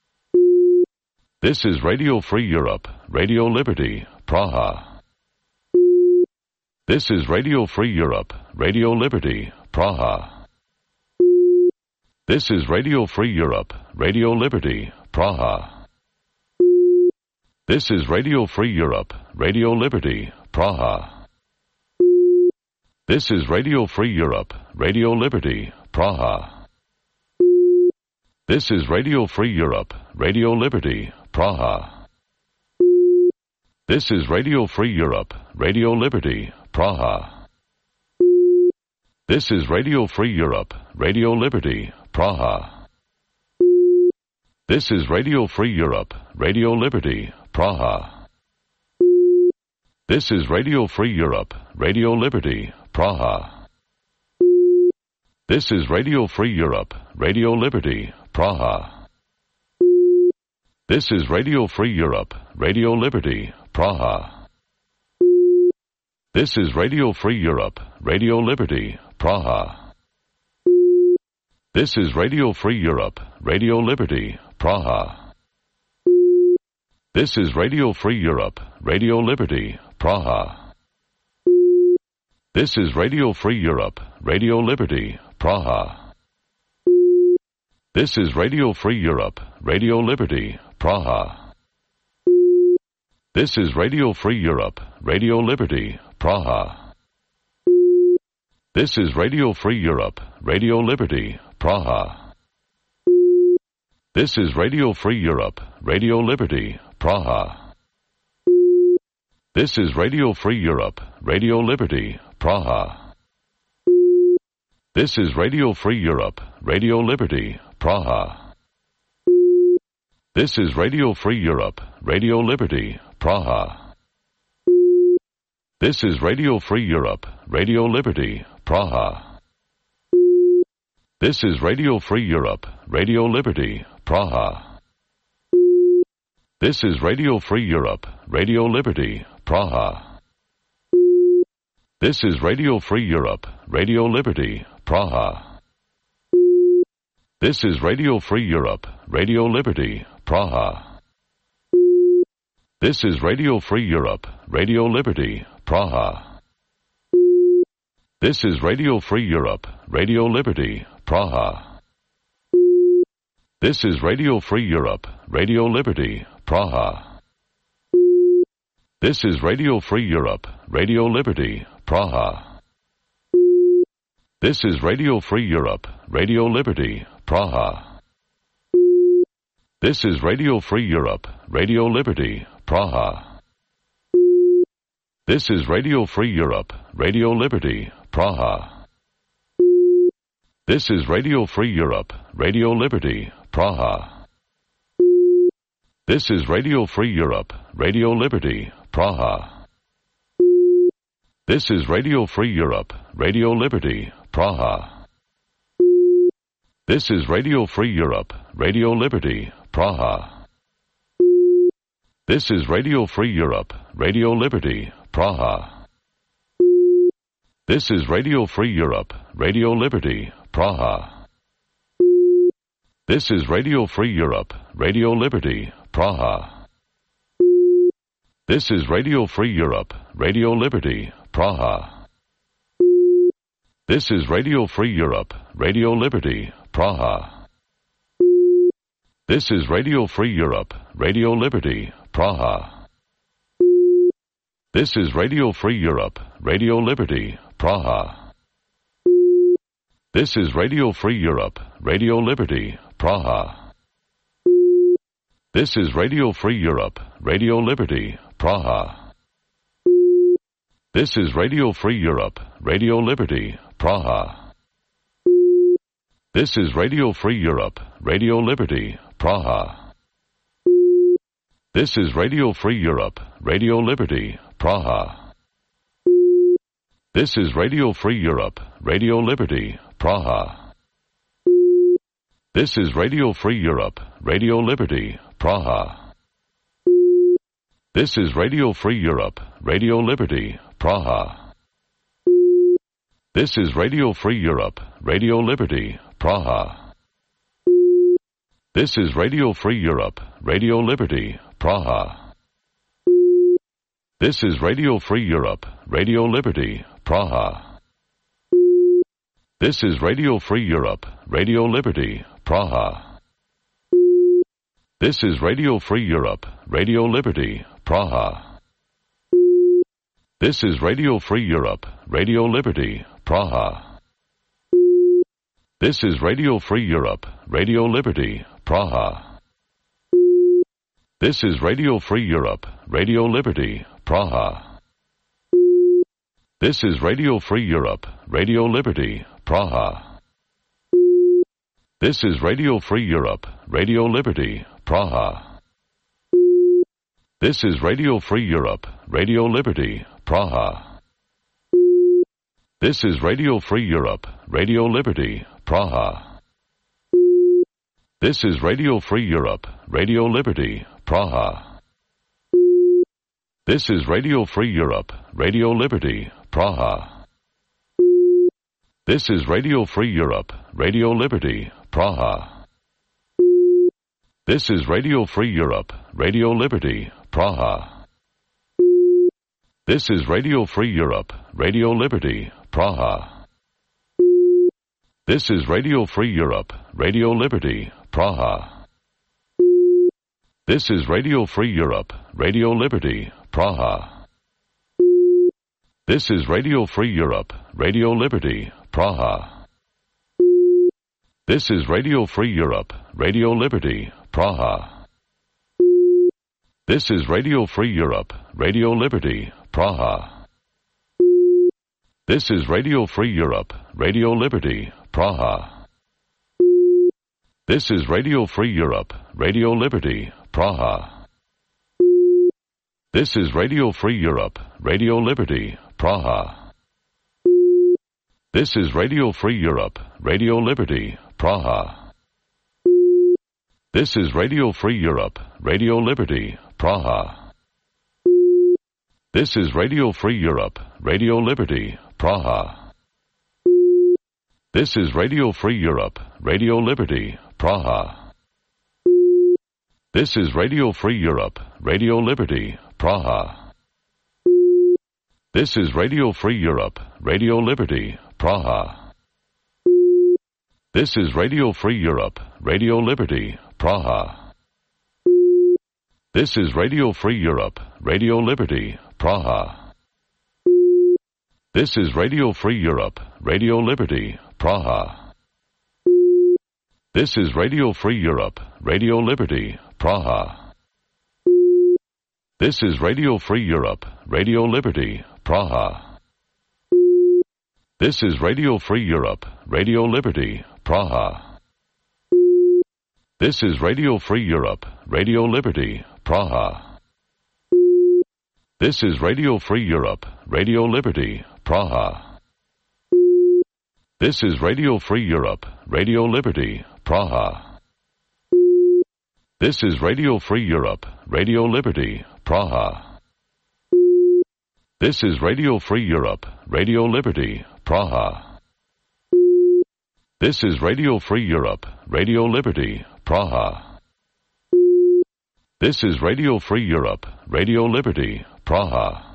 This is Radio Free Europe, Radio Liberty, Praha. This is Radio Free Europe, Radio Liberty, Praha. This is Radio Free Europe, Radio Liberty, Praha. This is Radio Free Europe, Radio Liberty, Praha. This is Radio Free Europe, Radio Liberty, Praha. This is Radio Free Europe, Radio Liberty, Praha. This is Radio Free Europe, Radio Liberty, Praha. This is Radio Free Europe, Radio Liberty, Praha. This is Radio Free Europe, Radio Liberty, Praha. This is Radio Free Europe, Radio Liberty, Praha. This is Radio Free Europe, Radio Liberty, Praha. This is Radio Free Europe, Radio Liberty, Praha. This is Radio Free Europe, Radio Liberty, Praha. This is Radio Free Europe, Radio Liberty, Praha. This is Radio Free Europe, Radio Liberty, Praha. This is Radio Free Europe, Radio Liberty, Praha. This is Radio Free Europe, Radio Liberty, Praha. This is Radio Free Europe, Radio Liberty, Praha. This is Radio Free Europe, Radio Liberty, Praha. This is Radio Free Europe, Radio Liberty, Praha. This is Radio Free Europe, Radio Liberty, Praha. This is Radio Free Europe, Radio Liberty, Praha. This is Radio Free Europe, Radio Liberty, Praha. This is Radio Free Europe, Radio Liberty, Praha. This is Radio Free Europe, Radio Liberty, Praha. This is Radio Free Europe, Radio Liberty, Praha. This is Radio Free Europe, Radio Liberty, Praha. This is Radio Free Europe, Radio Liberty, Praha. This is Radio Free Europe, Radio Liberty, Praha. This is Radio Free Europe, Radio Liberty, Praha. This is Radio Free Europe, Radio Liberty, Praha. This is Radio Free Europe, Radio Liberty, Praha. This is Radio Free Europe, Radio Liberty, Praha. This is Radio Free Europe, Radio Liberty, Praha. This is Radio Free Europe, Radio Liberty, Praha. This is Radio Free Europe, Radio Liberty, Praha. This is Radio Free Europe, Radio Liberty, Praha. This is Radio Free Europe, Radio Liberty, Praha. This is Radio Free Europe, Radio Liberty, Praha. This is Radio Free Europe, Radio Liberty, Praha. This is Radio Free Europe, Radio Liberty, Praha. This is Radio Free Europe, Radio Liberty, Praha. This is Radio Free Europe, Radio Liberty, Praha. This is Radio Free Europe, Radio Liberty, Praha. This is Radio Free Europe, Radio Liberty, Praha. This is Radio Free Europe, Radio Liberty, Praha. This is Radio Free Europe, Radio Liberty, Praha. This is Radio Free Europe, Radio Liberty, Praha. This is Radio Free Europe, Radio Liberty, Praha. This is Radio Free Europe, Radio Liberty, Praha. This is Radio Free Europe, Radio Liberty, Praha. This is Radio Free Europe, Radio Liberty, Praha. This is Radio Free Europe, Radio Liberty, Praha. This is Radio Free Europe, Radio Liberty, Praha. This is Radio Free Europe, Radio Liberty, Praha. This is Radio Free Europe, Radio Liberty, Praha. This is Radio Free Europe, Radio Liberty, Praha. This is Radio Free Europe, Radio Liberty, Praha. This is Radio Free Europe, Radio Liberty, Praha. This is Radio Free Europe, Radio Liberty, Praha. This is Radio Free Europe, Radio Liberty, Praha. This is Radio Free Europe, Radio Liberty, Praha. This is Radio Free Europe, Radio Liberty, Praha. This is Radio Free Europe, Radio Liberty, Praha. This is Radio Free Europe, Radio Liberty, Praha. This is Radio Free Europe, Radio Liberty, Praha. This is Radio Free Europe, Radio Liberty, Praha. This is Radio Free Europe, Radio Liberty, Praha. This is Radio Free Europe, Radio Liberty, Praha. This is Radio Free Europe, Radio Liberty, Praha. This is Radio Free Europe, Radio Liberty, Praha. This is Radio Free Europe, Radio Liberty, Praha. This is Radio Free Europe, Radio Liberty, Praha. This is Radio Free Europe, Radio Liberty, Praha. This is Radio Free Europe, Radio Liberty, Praha. This is Radio Free Europe, Radio Liberty, Praha. This is Radio Free Europe, Radio Liberty, Praha. This is Radio Free Europe, Radio Liberty, Praha. This is Radio Free Europe, Radio Liberty, Praha. This is Radio Free Europe, Radio Liberty, Praha. This is Radio Free Europe, Radio Liberty, Praha. This is Radio Free Europe, Radio Liberty, Praha. This is Radio Free Europe, Radio Liberty, Praha. This is Radio Free Europe, Radio Liberty, Praha. This is Radio Free Europe, Radio Liberty, Praha. This is Radio Free Europe, Radio Liberty, Praha. This is Radio Free Europe, Radio Liberty, Praha. This is Radio Free Europe, Radio Liberty, Praha. This is Radio Free Europe, Radio Liberty, Praha. This is Radio Free Europe, Radio Liberty, Praha. This is Radio Free Europe, Radio Liberty, Praha. This is Radio Free Europe, Radio Liberty, Praha. This is Radio Free Europe, Radio Liberty, Praha. This is Radio Free Europe, Radio Liberty, Praha. This is Radio Free Europe, Radio Liberty, Praha. This is Radio Free Europe, Radio Liberty, Praha. This is Radio Free Europe, Radio Liberty, Praha. This is Radio Free Europe, Radio Liberty, Praha.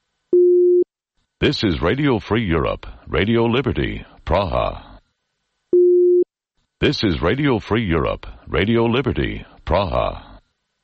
This is Radio Free Europe, Radio Liberty, Praha. This is Radio Free Europe, Radio Liberty, Praha.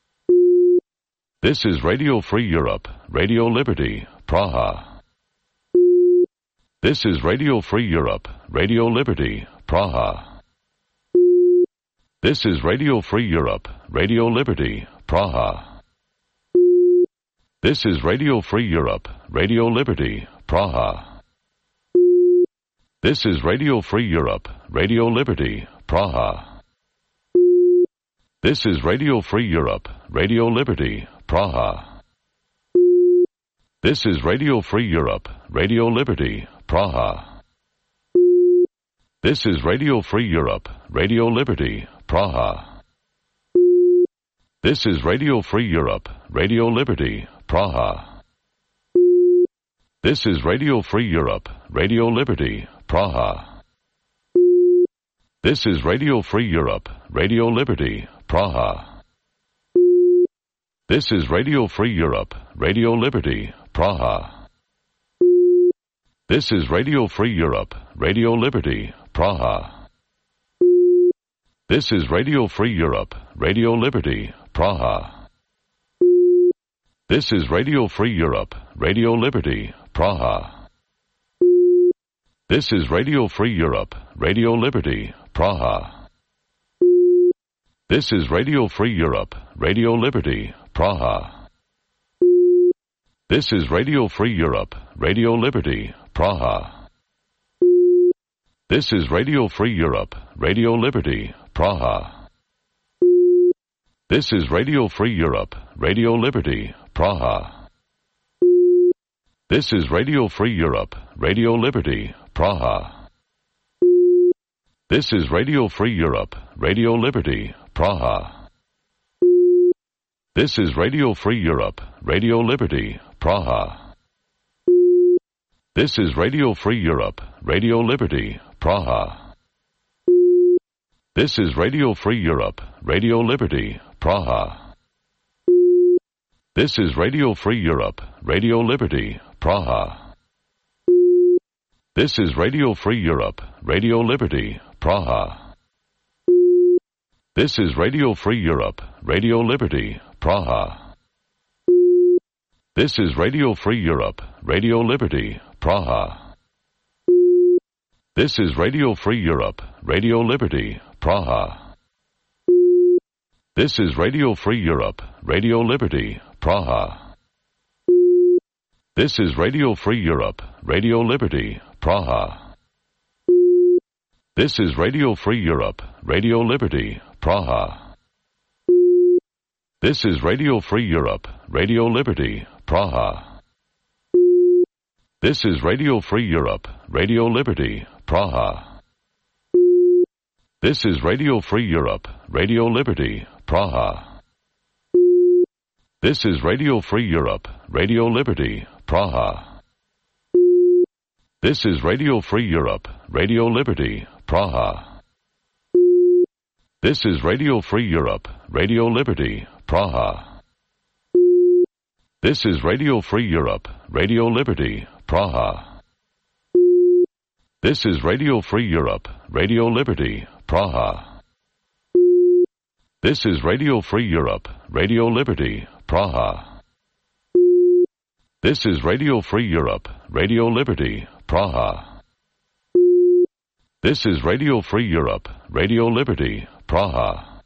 This is Radio Free Europe, Radio Liberty, Praha. This is Radio Free Europe, Radio Liberty, Praha. This is Radio Free Europe, Radio Liberty, Praha. This is Radio Free Europe, Radio Liberty, Praha. This is Radio Free Europe, Radio Liberty, Praha. This is Radio Free Europe, Radio Liberty, Praha. This is Radio Free Europe, Radio Liberty, Praha. This is Radio Free Europe, Radio Liberty, Praha. This is Radio Free Europe, Radio Liberty, Praha. This is Radio Free Europe, Radio Liberty, Praha. This is Radio Free Europe, Radio Liberty, Praha. This is Radio Free Europe, Radio Liberty, Praha. This is Radio Free Europe, Radio Liberty, Praha. This is Radio Free Europe, Radio Liberty, Praha. This is Radio Free Europe, Radio Liberty, Praha. This is Radio Free Europe, Radio Liberty, Praha. This is Radio Free Europe, Radio Liberty, Praha. This is Radio Free Europe, Radio Liberty, Praha. This is Radio Free Europe, Radio Liberty, Praha. This is Radio Free Europe, Radio Liberty, Praha. This is Radio Free Europe, Radio Liberty, Praha. This is Radio Free Europe, Radio Liberty, Praha. This is Radio Free Europe, Radio Liberty, Praha. This is Radio Free Europe, Radio Liberty, Praha. This is Radio Free Europe, Radio Liberty, Praha. This is Radio Free Europe, Radio Liberty, Praha. This is Radio Free Europe, Radio Liberty, Praha. This is Radio Free Europe, Radio Liberty, Praha. This is Radio Free Europe, Radio Liberty, Praha. This is Radio Free Europe, Radio Liberty, Praha. This is Radio Free Europe, Radio Liberty, Praha. This is Radio Free Europe, Radio Liberty, Praha. This is Radio Free Europe, Radio Liberty, Praha. This is Radio Free Europe, Radio Liberty, Praha. This is Radio Free Europe, Radio Liberty, Praha. This is Radio Free Europe, Radio Liberty, Praha. This is Radio Free Europe, Radio Liberty, Praha. This is Radio Free Europe, Radio Liberty, Praha. This is Radio Free Europe, Radio Liberty, Praha. This is Radio Free Europe, Radio Liberty, Praha. This is Radio Free Europe, Radio Liberty, Praha. This is Radio Free Europe, Radio Liberty, Praha. This is Radio Free Europe, Radio Liberty, Praha. This is Radio Free Europe, Radio Liberty, Praha.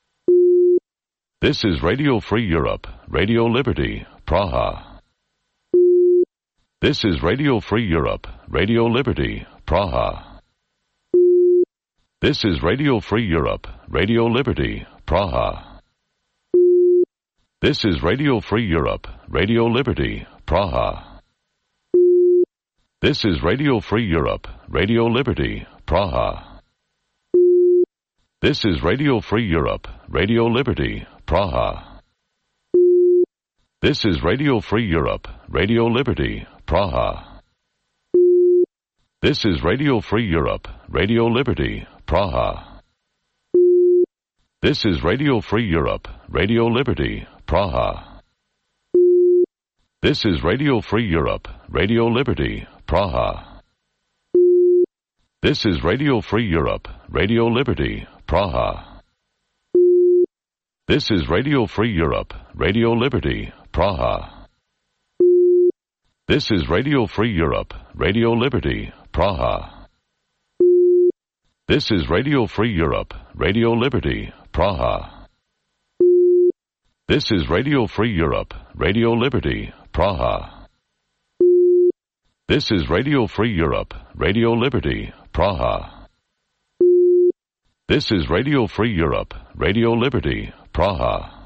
This is Radio Free Europe, Radio Liberty, Praha. This is Radio Free Europe, Radio Liberty, Praha. This is Radio Free Europe, Radio Liberty, Praha. This is Radio Free Europe, Radio Liberty, Praha. This is Radio Free Europe, Radio Liberty, Praha. This is Radio Free Europe, Radio Liberty, Praha. This is Radio Free Europe, Radio Liberty, Praha. This is Radio Free Europe, Radio Liberty, Praha. This is Radio Free Europe, Radio Liberty, Praha. This is Radio Free Europe, Radio Liberty, Praha. This is Radio Free Europe, Radio Liberty, Praha. This is Radio Free Europe, Radio Liberty, Praha. This is Radio Free Europe, Radio Liberty, Praha. This is Radio Free Europe, Radio Liberty, Praha. This is Radio Free Europe, Radio Liberty, Praha. This is Radio Free Europe, Radio Liberty, Praha. This is Radio Free Europe, Radio Liberty, Praha.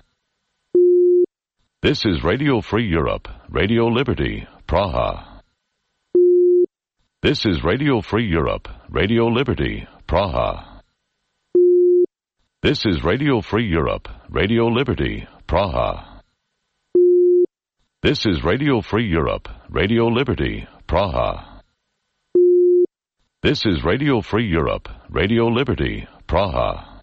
This is Radio Free Europe, Radio Liberty, Praha. This is Radio Free Europe, Radio Liberty, Praha. This is Radio Free Europe, Radio Liberty, Praha. This is Radio Free Europe, Radio Liberty, Praha. This is Radio Free Europe, Radio Liberty, Praha.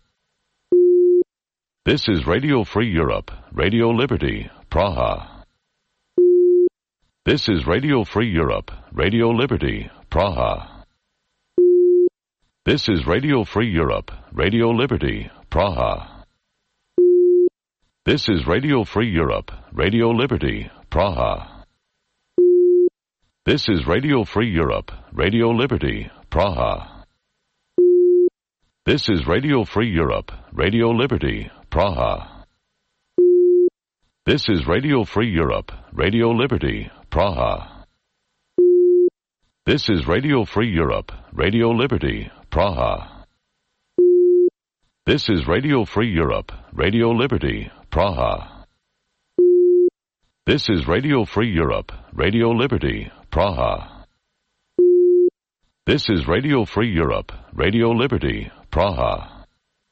This is Radio Free Europe, Radio Liberty, Praha. This is Radio Free Europe, Radio Liberty, Praha. This is Radio Free Europe, Radio Liberty, Praha. This is Radio Free Europe, Radio Liberty, Praha. This is Radio Free Europe, Radio Liberty, Praha. This is Radio Free Europe, Radio Liberty, Praha. This is Radio Free Europe, Radio Liberty, Praha. This is Radio Free Europe, Radio Liberty, Praha. This is Radio Free Europe, Radio Liberty, Praha. This is Radio Free Europe, Radio Liberty, Praha. This is Radio Free Europe, Radio Liberty, Praha.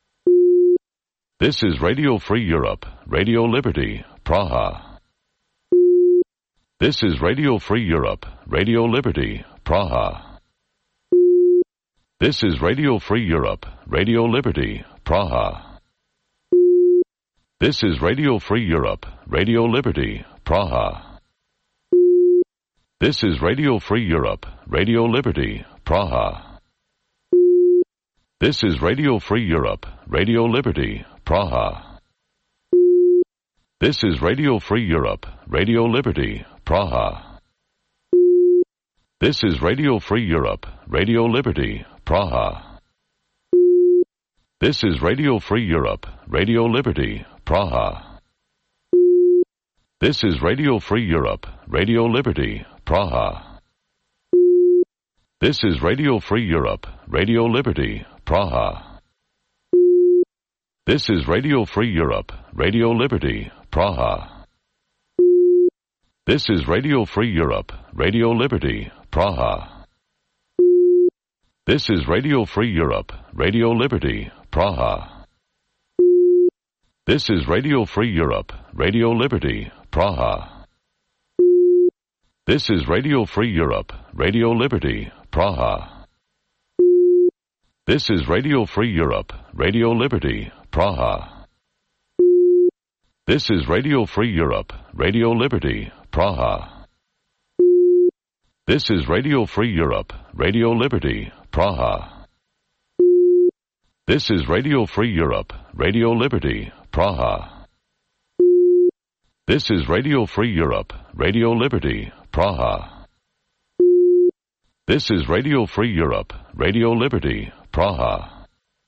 This is Radio Free Europe, Radio Liberty, Praha. This is Radio Free Europe, Radio Liberty, Praha. This is Radio Free Europe, Radio Liberty, Praha. This is Radio Free Europe, Radio Liberty, Praha. This is Radio Free Europe, Radio Liberty, Praha. This is Radio Free Europe, Radio Liberty, Praha. This is Radio Free Europe, Radio Liberty, Praha. This is Radio Free Europe, Radio Liberty, Praha. This is Radio Free Europe, Radio Liberty, Praha. This is Radio Free Europe, Radio Liberty, Praha. This is Radio Free Europe, Radio Liberty, Praha. This is Radio Free Europe, Radio Liberty, Praha. This is Radio Free Europe, Radio Liberty, Praha. This is Radio Free Europe, Radio Liberty, Praha. This is Radio Free Europe, Radio Liberty, Praha. This is Radio Free Europe, Radio Liberty, Praha. This is Radio Free Europe, Radio Liberty, Praha. This is Radio Free Europe, Radio Liberty, Praha. This is Radio Free Europe, Radio Liberty, Praha. This is Radio Free Europe, Radio Liberty, Praha. This is Radio Free Europe, Radio Liberty, Praha. This is Radio Free Europe, Radio Liberty, Praha.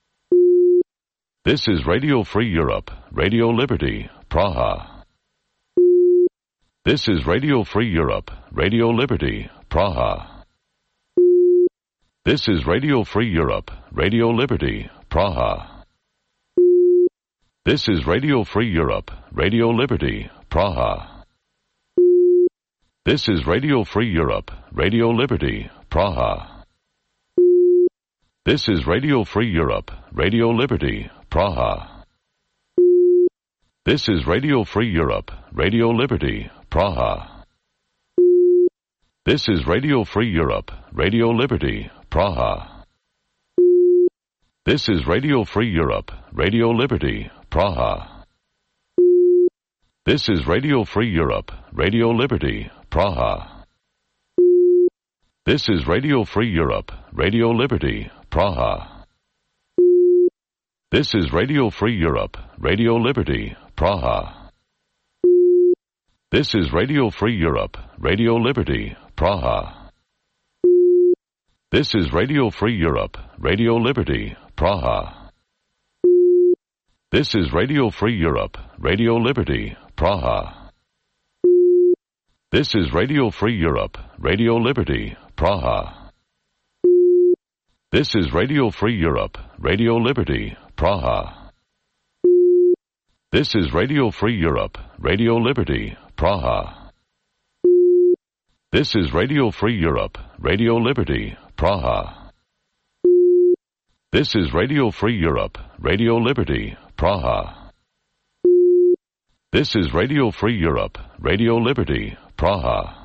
This is Radio Free Europe, Radio Liberty, Praha. This is Radio Free Europe, Radio Liberty, Praha. This is Radio Free Europe, Radio Liberty, Praha. This is Radio Free Europe, Radio Liberty, Praha. This is Radio Free Europe, Radio Liberty, Praha. This is Radio Free Europe, Radio Liberty, Praha. This is Radio Free Europe, Radio Liberty, Praha. This is Radio Free Europe, Radio Liberty, Praha. This is Radio Free Europe, Radio Liberty, Praha. This is Radio Free Europe, Radio Liberty, Praha. This is Radio Free Europe, Radio Liberty, Praha. This is Radio Free Europe, Radio Liberty, Praha. This is Radio Free Europe, Radio Liberty, Praha. This is Radio Free Europe, Radio Liberty, Praha. This is Radio Free Europe, Radio Liberty, Praha. This is Radio Free Europe, Radio Liberty, Praha. This is Radio Free Europe, Radio Liberty, Praha. This is Radio Free Europe, Radio Liberty, Praha. This is Radio Free Europe, Radio Liberty, Praha. This is Radio Free Europe, Radio Liberty, Praha. This is Radio Free Europe, Radio Liberty, Praha.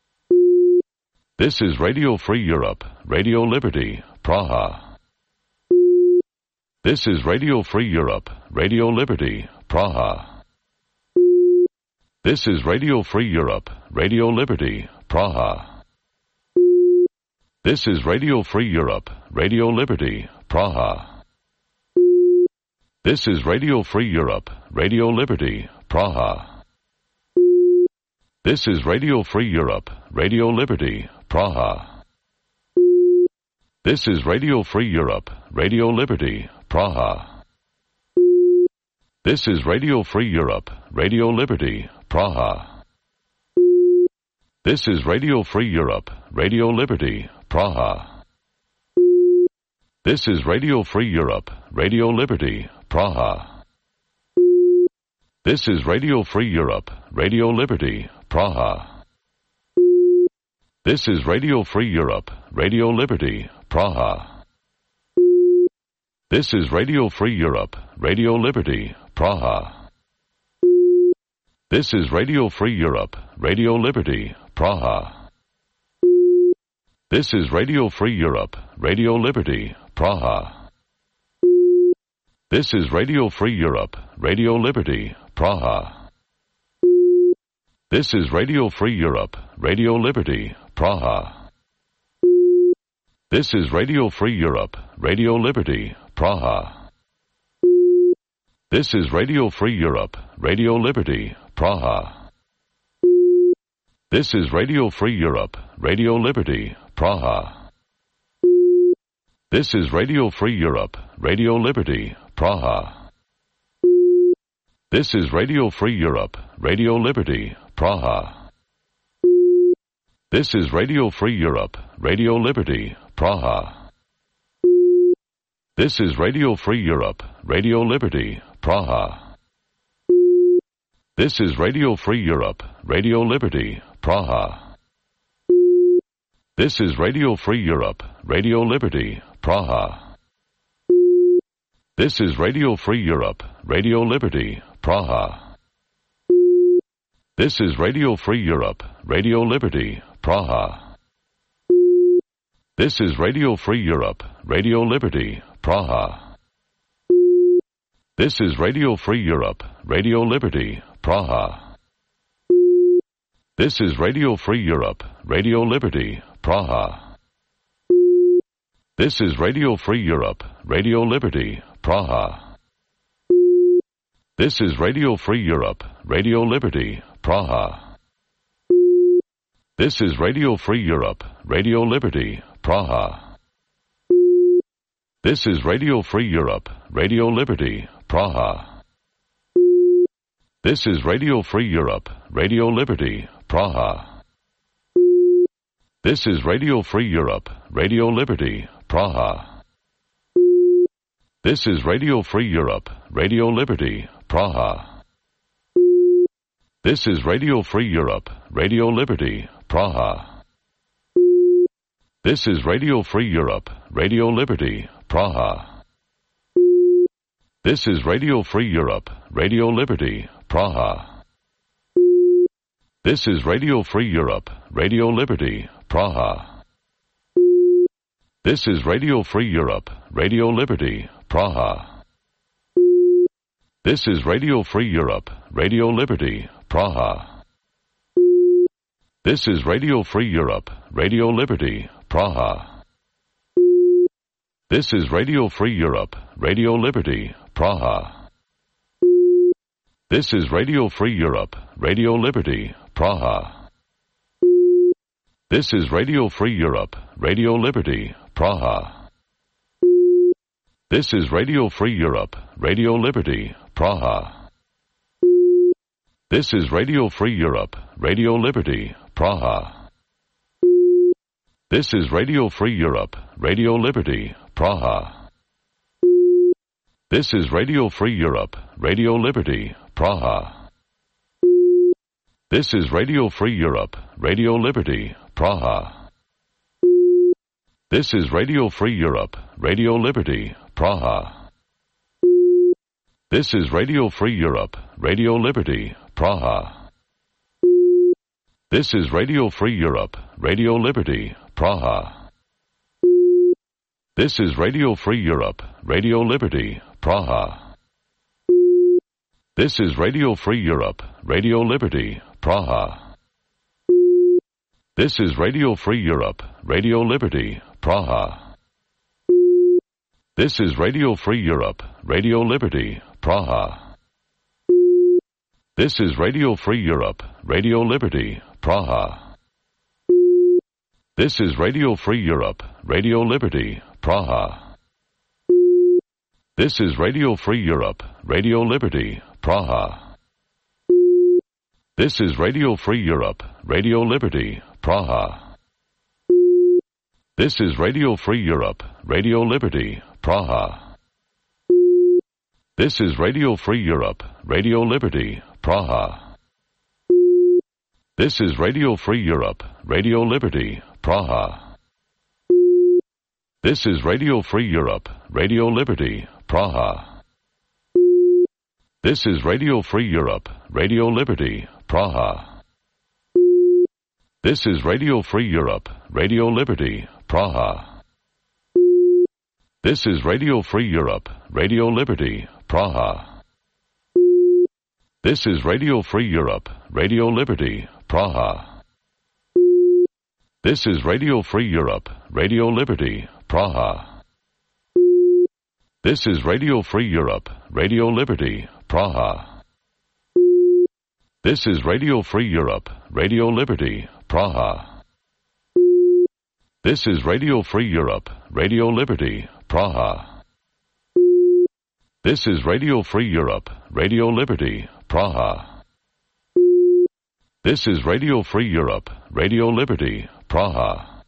This is Radio Free Europe, Radio Liberty, Praha. This is Radio Free Europe, Radio Liberty, Praha. This is Radio Free Europe, Radio Liberty, Praha. This is Radio Free Europe, Radio Liberty, Praha. This is Radio Free Europe, Radio Liberty, Praha. This is Radio Free Europe, Radio Liberty, Praha. This is Radio Free Europe, Radio Liberty, Praha. This is Radio Free Europe, Radio Liberty, Praha. This is Radio Free Europe, Radio Liberty, Praha. This is Radio Free Europe, Radio Liberty, Praha. This is Radio Free Europe, Radio Liberty, Praha. This is Radio Free Europe, Radio Liberty, Praha. This is Radio Free Europe, Radio Liberty, Praha. This is Radio Free Europe, Radio Liberty, Praha. This is Radio Free Europe, Radio Liberty, Praha. This is Radio Free Europe, Radio Liberty, Praha. This is Radio Free Europe, Radio Liberty, Praha. This is Radio Free Europe, Radio Liberty, Praha. This is Radio Free Europe, Radio Liberty, Praha. This is Radio Free Europe, Radio Liberty, Praha. This is Radio Free Europe, Radio Liberty, Praha. This is Radio Free Europe, Radio Liberty, Praha. This is Radio Free Europe, Radio Liberty, Praha. This is Radio Free Europe, Radio Liberty, Praha. This is Radio Free Europe, Radio Liberty, Praha. This is Radio Free Europe, Radio Liberty, Praha. This is Radio Free Europe, Radio Liberty, Praha. This is Radio Free Europe, Radio Liberty, Praha. This is Radio Free Europe, Radio Liberty, Praha. This is Radio Free Europe, Radio Liberty, Praha. This is Radio Free Europe, Radio Liberty, Praha. This is Radio Free Europe, Radio Liberty, Praha. This is Radio Free Europe, Radio Liberty, Praha. This is Radio Free Europe, Radio Liberty, Praha. This is Radio Free Europe, Radio Liberty, Praha. This is Radio Free Europe, Radio Liberty, Praha. This is Radio Free Europe, Radio Liberty, Praha. This is Radio Free Europe, Radio Liberty, Praha. This is Radio Free Europe, Radio Liberty, Praha. This is Radio Free Europe, Radio Liberty, Praha. This is Radio Free Europe, Radio Liberty, Praha. This is Radio Free Europe, Radio Liberty, Praha. This is Radio Free Europe, Radio Liberty, Praha. This is Radio Free Europe, Radio Liberty, Praha. This is Radio Free Europe, Radio Liberty, Praha. This is Radio Free Europe, Radio Liberty, Praha. This is Radio Free Europe, Radio Liberty, Praha. This is Radio Free Europe, Radio Liberty, Praha. This is Radio Free Europe, Radio Liberty, Praha. This is Radio Free Europe, Radio Liberty, Praha. This is Radio Free Europe, Radio Liberty, Praha. This is Radio Free Europe, Radio Liberty, Praha. This is Radio Free Europe, Radio Liberty, Praha. This is Radio Free Europe, Radio Liberty, Praha. This is Radio Free Europe, Radio Liberty, Praha. This is Radio Free Europe, Radio Liberty, Praha. This is Radio Free Europe, Radio Liberty, Praha. This is Radio Free Europe, Radio Liberty, Praha. This is Radio Free Europe, Radio Liberty, Praha. This is Radio Free Europe, Radio Liberty, Praha. This is Radio Free Europe, Radio Liberty, Praha. This is Radio Free Europe, Radio Liberty, Praha. This is Radio Free Europe, Radio Liberty, Praha. This is Radio Free Europe, Radio Liberty, Praha. This is Radio Free Europe, Radio Liberty, Praha. This is Radio Free Europe, Radio Liberty, Praha. This is Radio Free Europe, Radio Liberty, Praha. This is Radio Free Europe, Radio Liberty, Praha. This is Radio Free Europe, Radio Liberty, Praha. This is Radio Free Europe, Radio Liberty, Praha. This is Radio Free Europe, Radio Liberty, Praha. This is Radio Free Europe, Radio Liberty, Praha. This is Radio Free Europe, Radio Liberty, Praha. This is Radio Free Europe, Radio Liberty, Praha. This is Radio Free Europe, Radio Liberty, Praha. This is Radio Free Europe, Radio Liberty, Praha. This is Radio Free Europe, Radio Liberty, Praha. This is Radio Free Europe, Radio Liberty, Praha.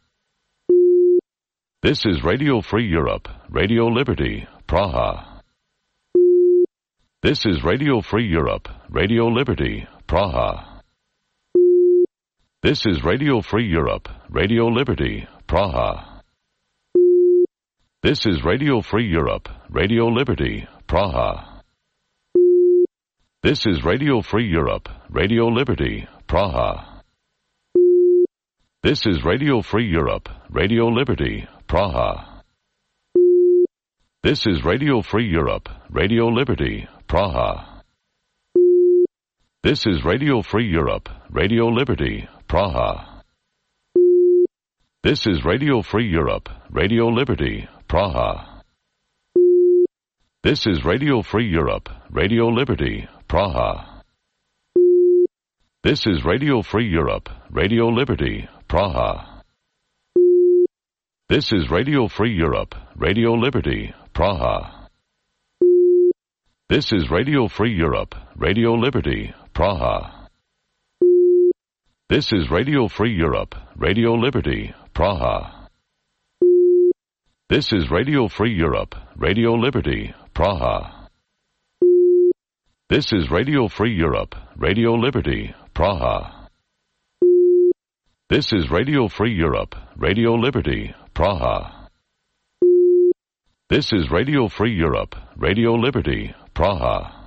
This is Radio Free Europe, Radio Liberty, Praha. This is Radio Free Europe, Radio Liberty, Praha. This is Radio Free Europe, Radio Liberty, Praha. This is Radio Free Europe, Radio Liberty, Praha. This is Radio Free Europe, Radio Liberty, Praha. This is Radio Free Europe, Radio Liberty, Praha. This is Radio Free Europe, Radio Liberty, Praha. This is Radio Free Europe, Radio Liberty, Praha. This is Radio Free Europe, Radio Liberty, Praha. This is Radio Free Europe, Radio Liberty, Praha. This is Radio Free Europe, Radio Liberty, Praha. This is Radio Free Europe, Radio Liberty, Praha. This is Radio Free Europe, Radio Liberty, Praha. This is Radio Free Europe, Radio Liberty, Praha. This is Radio Free Europe, Radio Liberty, Praha. This is Radio Free Europe, Radio Liberty, Praha. This is Radio Free Europe, Radio Liberty, Praha. This is Radio Free Europe, Radio Liberty, Praha.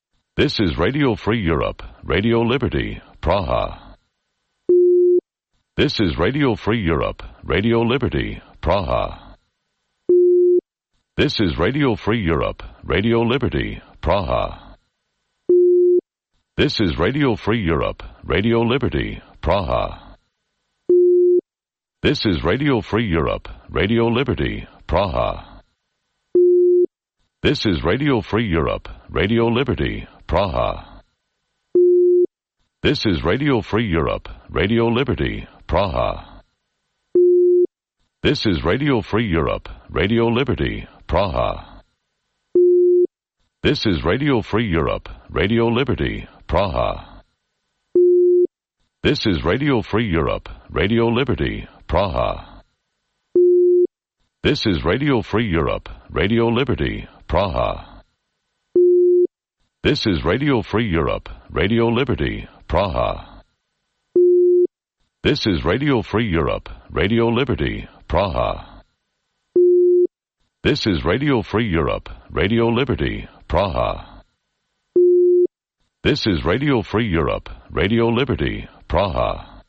This is Radio Free Europe, Radio Liberty, Praha. This is Radio Free Europe, Radio Liberty, Praha. This is Radio Free Europe, Radio Liberty, Praha. This is Radio Free Europe, Radio Liberty, Praha. This is Radio Free Europe, Radio Liberty, Praha. This is Radio Free Europe, Radio Liberty, Praha. This is Radio Free Europe, Radio Liberty, Praha. This is Radio Free Europe, Radio Liberty, Praha. This is Radio Free Europe, Radio Liberty, Praha. This is Radio Free Europe, Radio Liberty, Praha. This is Radio Free Europe, Radio Liberty, Praha. This is Radio Free Europe, Radio Liberty, Praha. This is Radio Free Europe, Radio Liberty, Praha. This is Radio Free Europe, Radio Liberty, Praha. This is Radio Free Europe, Radio Liberty, Praha.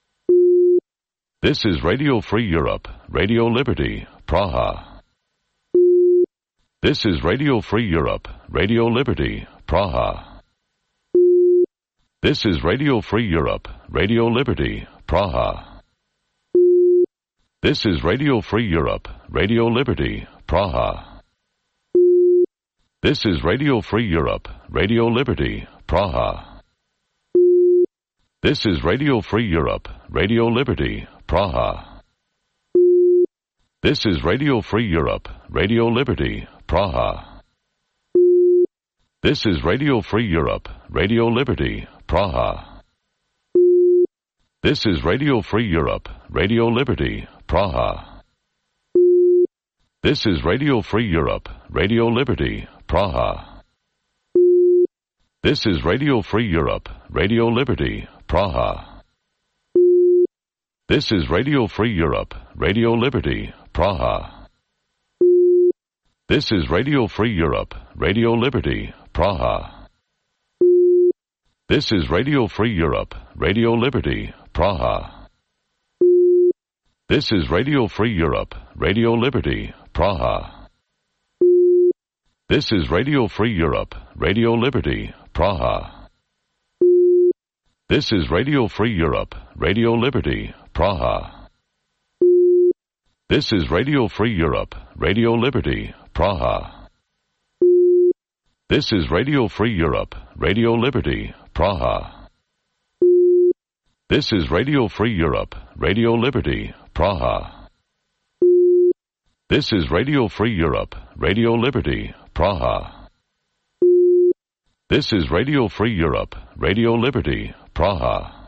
This is Radio Free Europe, Radio Liberty, Praha. This is Radio Free Europe, Radio Liberty, Praha. This is Radio Free Europe, Radio Liberty, Praha. This is Radio Free Europe, Radio Liberty, Praha. This is Radio Free Europe, Radio Liberty, Praha. This is Radio Free Europe, Radio Liberty, Praha. This is Radio Free Europe, Radio Liberty, Praha. This is Radio Free Europe, Radio Liberty, Praha. This is Radio Free Europe, Radio Liberty, Praha. This is Radio Free Europe, Radio Liberty, Praha. This is Radio Free Europe, Radio Liberty, Praha. This is Radio Free Europe, Radio Liberty, Praha. This is Radio Free Europe, Radio Liberty, Praha. This is Radio Free Europe, Radio Liberty, Praha. This is Radio Free Europe, Radio Liberty, Praha. This is Radio Free Europe, Radio Liberty, Praha. This is Radio Free Europe, Radio Liberty, Praha. This is Radio Free Europe, Radio Liberty, Praha. This is Radio Free Europe, Radio Liberty, Praha. This is Radio Free Europe, Radio Liberty, Praha. This is Radio Free Europe, Radio Liberty, Praha. This is Radio Free Europe, Radio Liberty, Praha.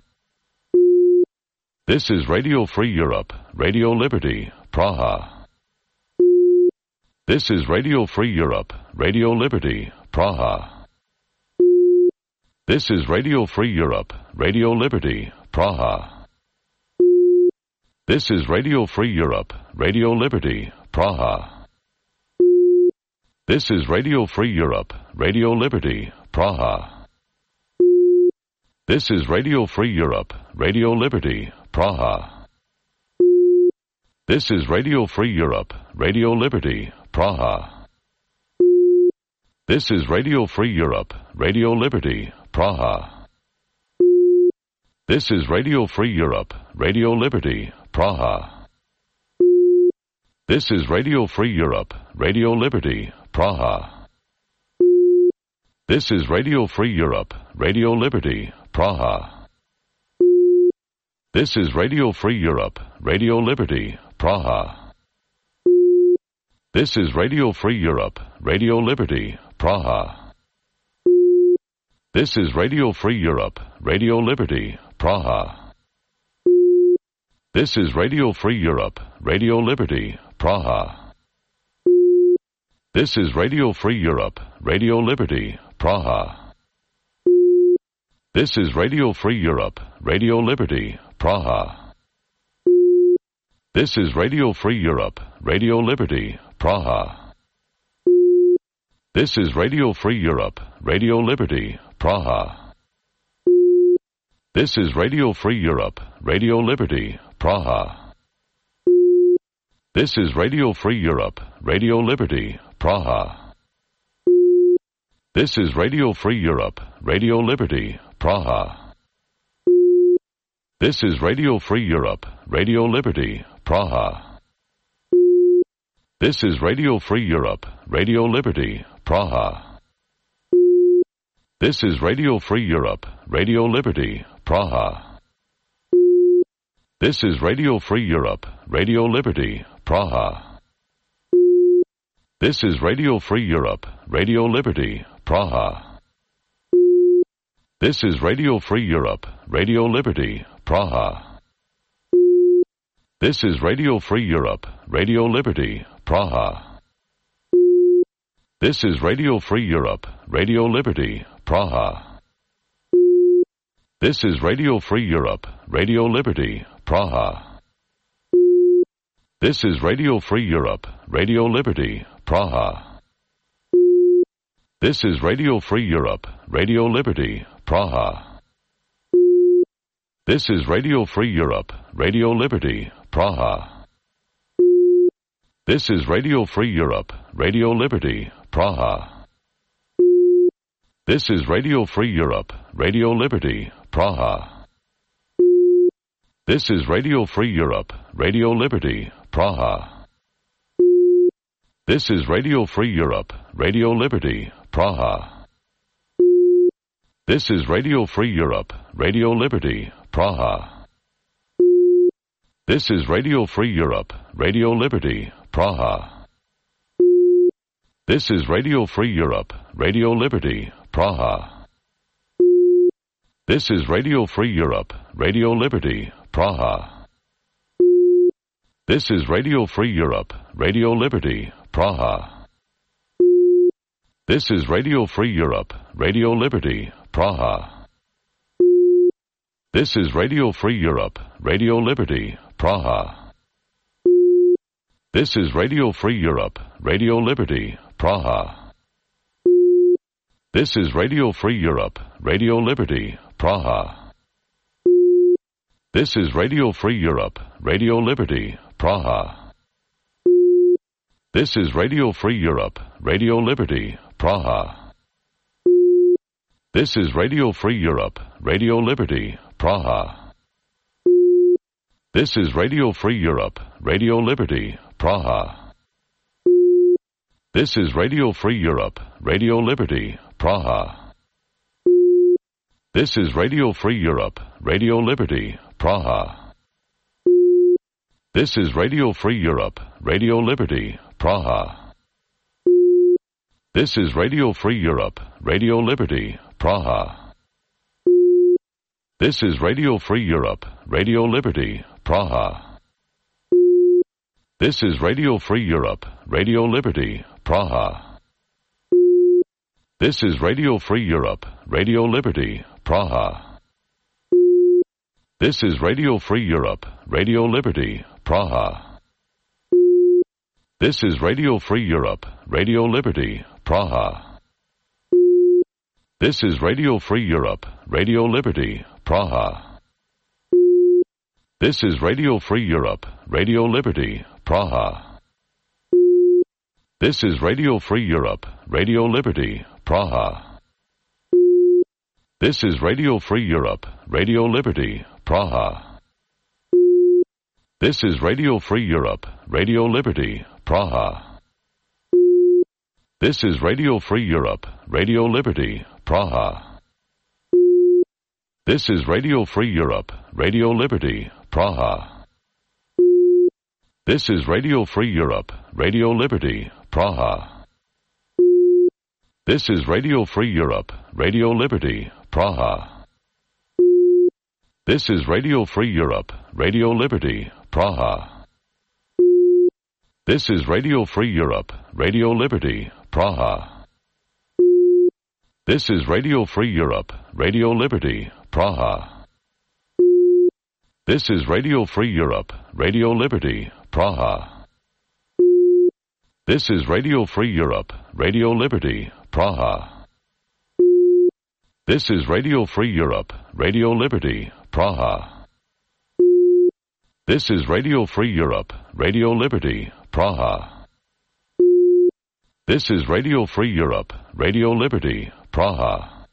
This is Radio Free Europe, Radio Liberty, Praha. This is Radio Free Europe, Radio Liberty, Praha. This is Radio Free Europe, Radio Liberty, Praha. This is Radio Free Europe, Radio Liberty, Praha. This is Radio Free Europe, Radio Liberty, Praha. This is Radio Free Europe, Radio Liberty, Praha. This is Radio Free Europe, Radio Liberty, Praha. This is Radio Free Europe, Radio Liberty, Praha. This is Radio Free Europe, Radio Liberty, Praha. This is Radio Free Europe, Radio Liberty, Praha. This is Radio Free Europe, Radio Liberty, Praha. This is Radio Free Europe, Radio Liberty, Praha. This is Radio Free Europe, Radio Liberty, Praha. This is Radio Free Europe, Radio Liberty, Praha. This is Radio Free Europe, Radio Liberty, Praha. This is Radio Free Europe, Radio Liberty, Praha. This is Radio Free Europe, Radio Liberty, Praha. This is Radio Free Europe, Radio Liberty, Praha. This is Radio Free Europe, Radio Liberty, Praha. This is Radio Free Europe, Radio Liberty, Praha. This is Radio Free Europe, Radio Liberty, Praha. This is Radio Free Europe, Radio Liberty, Praha. This is Radio Free Europe, Radio Liberty, Praha. This is Radio Free Europe, Radio Liberty, Praha. This is Radio Free Europe, Radio Liberty, Praha. This is Radio Free Europe, Radio Liberty, Praha. This is Radio Free Europe, Radio Liberty, Praha. This is Radio Free Europe, Radio Liberty, Praha. This is Radio Free Europe, Radio Liberty, Praha. This is Radio Free Europe, Radio Liberty, Praha. This is Radio Free Europe, Radio Liberty, Praha. This is Radio Free Europe, Radio Liberty, Praha. This is Radio Free Europe, Radio Liberty, Praha. This is Radio Free Europe, Radio Liberty, Praha. This is Radio Free Europe, Radio Liberty, Praha. This is Radio Free Europe, Radio Liberty, Praha. This is Radio Free Europe, Radio Liberty, Praha. This is Radio Free Europe, Radio Liberty, Praha. This is Radio Free Europe, Radio Liberty, Praha. This is Radio Free Europe, Radio Liberty, Praha. This is Radio Free Europe, Radio Liberty, Praha. This is Radio Free Europe, Radio Liberty, Praha. This is Radio Free Europe, Radio Liberty, Praha. This is Radio Free Europe, Radio Liberty, Praha. This is Radio Free Europe, Radio Liberty, Praha. This is Radio Free Europe, Radio Liberty, Praha. This is Radio Free Europe, Radio Liberty, Praha. This is Radio Free Europe, Radio Liberty, Praha. This is Radio Free Europe, Radio Liberty, Praha. This is Radio Free Europe, Radio Liberty, Praha. This is Radio Free Europe, Radio Liberty, Praha. This is Radio Free Europe, Radio Liberty, Praha. This is Radio Free Europe, Radio Liberty, Praha. This is Radio Free Europe, Radio Liberty, Praha. This is Radio Free Europe, Radio Liberty, Praha. This is Radio Free Europe, Radio Liberty, Praha. This is Radio Free Europe, Radio Liberty, Praha. This is Radio Free Europe, Radio Liberty, Praha. This is Radio Free Europe, Radio Liberty, Praha. This is Radio Free Europe, Radio Liberty, Praha. This is Radio Free Europe, Radio Liberty, Praha. This is Radio Free Europe, Radio Liberty, Praha. This is Radio Free Europe, Radio Liberty, Praha. This is Radio Free Europe, Radio Liberty, Praha. This is Radio Free Europe, Radio Liberty, Praha. This is Radio Free Europe, Radio Liberty, Praha. This is Radio Free Europe, Radio Liberty, Praha. This is Radio Free Europe, Radio Liberty, Praha. This is Radio Free Europe, Radio Liberty, Praha. This is Radio Free Europe, Radio Liberty, Praha. This is Radio Free Europe, Radio Liberty, Praha. This is Radio Free Europe, Radio Liberty, Praha. This is Radio Free Europe, Radio Liberty, Praha. This is Radio Free Europe, Radio Liberty, Praha. This is Radio Free Europe, Radio Liberty, Praha. This is Radio Free Europe, Radio Liberty, Praha. This is Radio Free Europe, Radio Liberty, Praha.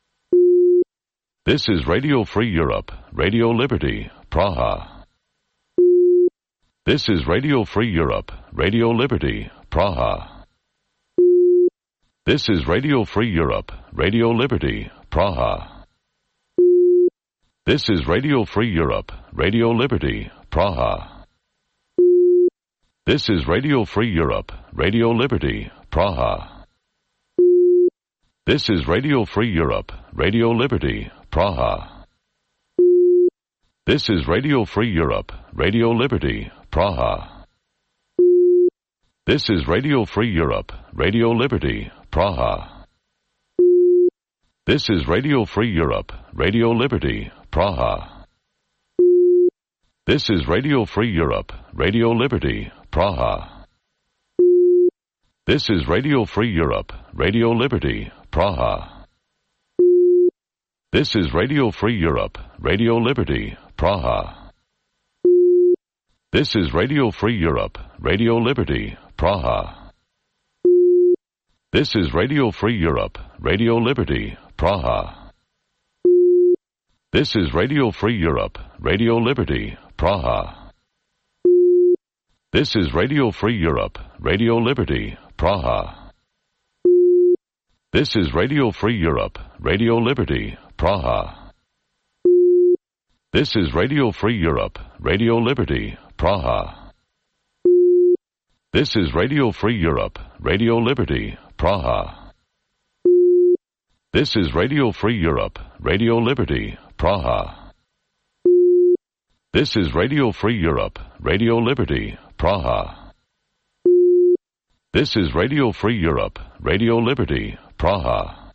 This is Radio Free Europe, Radio Liberty, Praha. This is Radio Free Europe, Radio Liberty, Praha. This is Radio Free Europe, Radio Liberty, Praha. This is Radio Free Europe, Radio Liberty, Praha. This is Radio Free Europe, Radio Liberty, Praha. This is Radio Free Europe, Radio Liberty, Praha. This is Radio Free Europe, Radio Liberty, Praha. This is Radio Free Europe, Radio Liberty, Praha. This is Radio Free Europe, Radio Liberty, Praha. This is Radio Free Europe, Radio Liberty, Praha. This is Radio Free Europe, Radio Liberty, Praha. This is Radio Free Europe, Radio Liberty, Praha. This is Radio Free Europe, Radio Liberty, Praha. This is Radio Free Europe, Radio Liberty, Praha. This is Radio Free Europe, Radio Liberty, Praha. This is Radio Free Europe, Radio Liberty, Praha. This is Radio Free Europe, Radio Liberty, Praha. This is Radio Free Europe, Radio Liberty, Praha. This is Radio Free Europe, Radio Liberty, Praha. This is Radio Free Europe, Radio Liberty, Praha. This is Radio Free Europe, Radio Liberty, Praha. This is Radio Free Europe, Radio Liberty, Praha.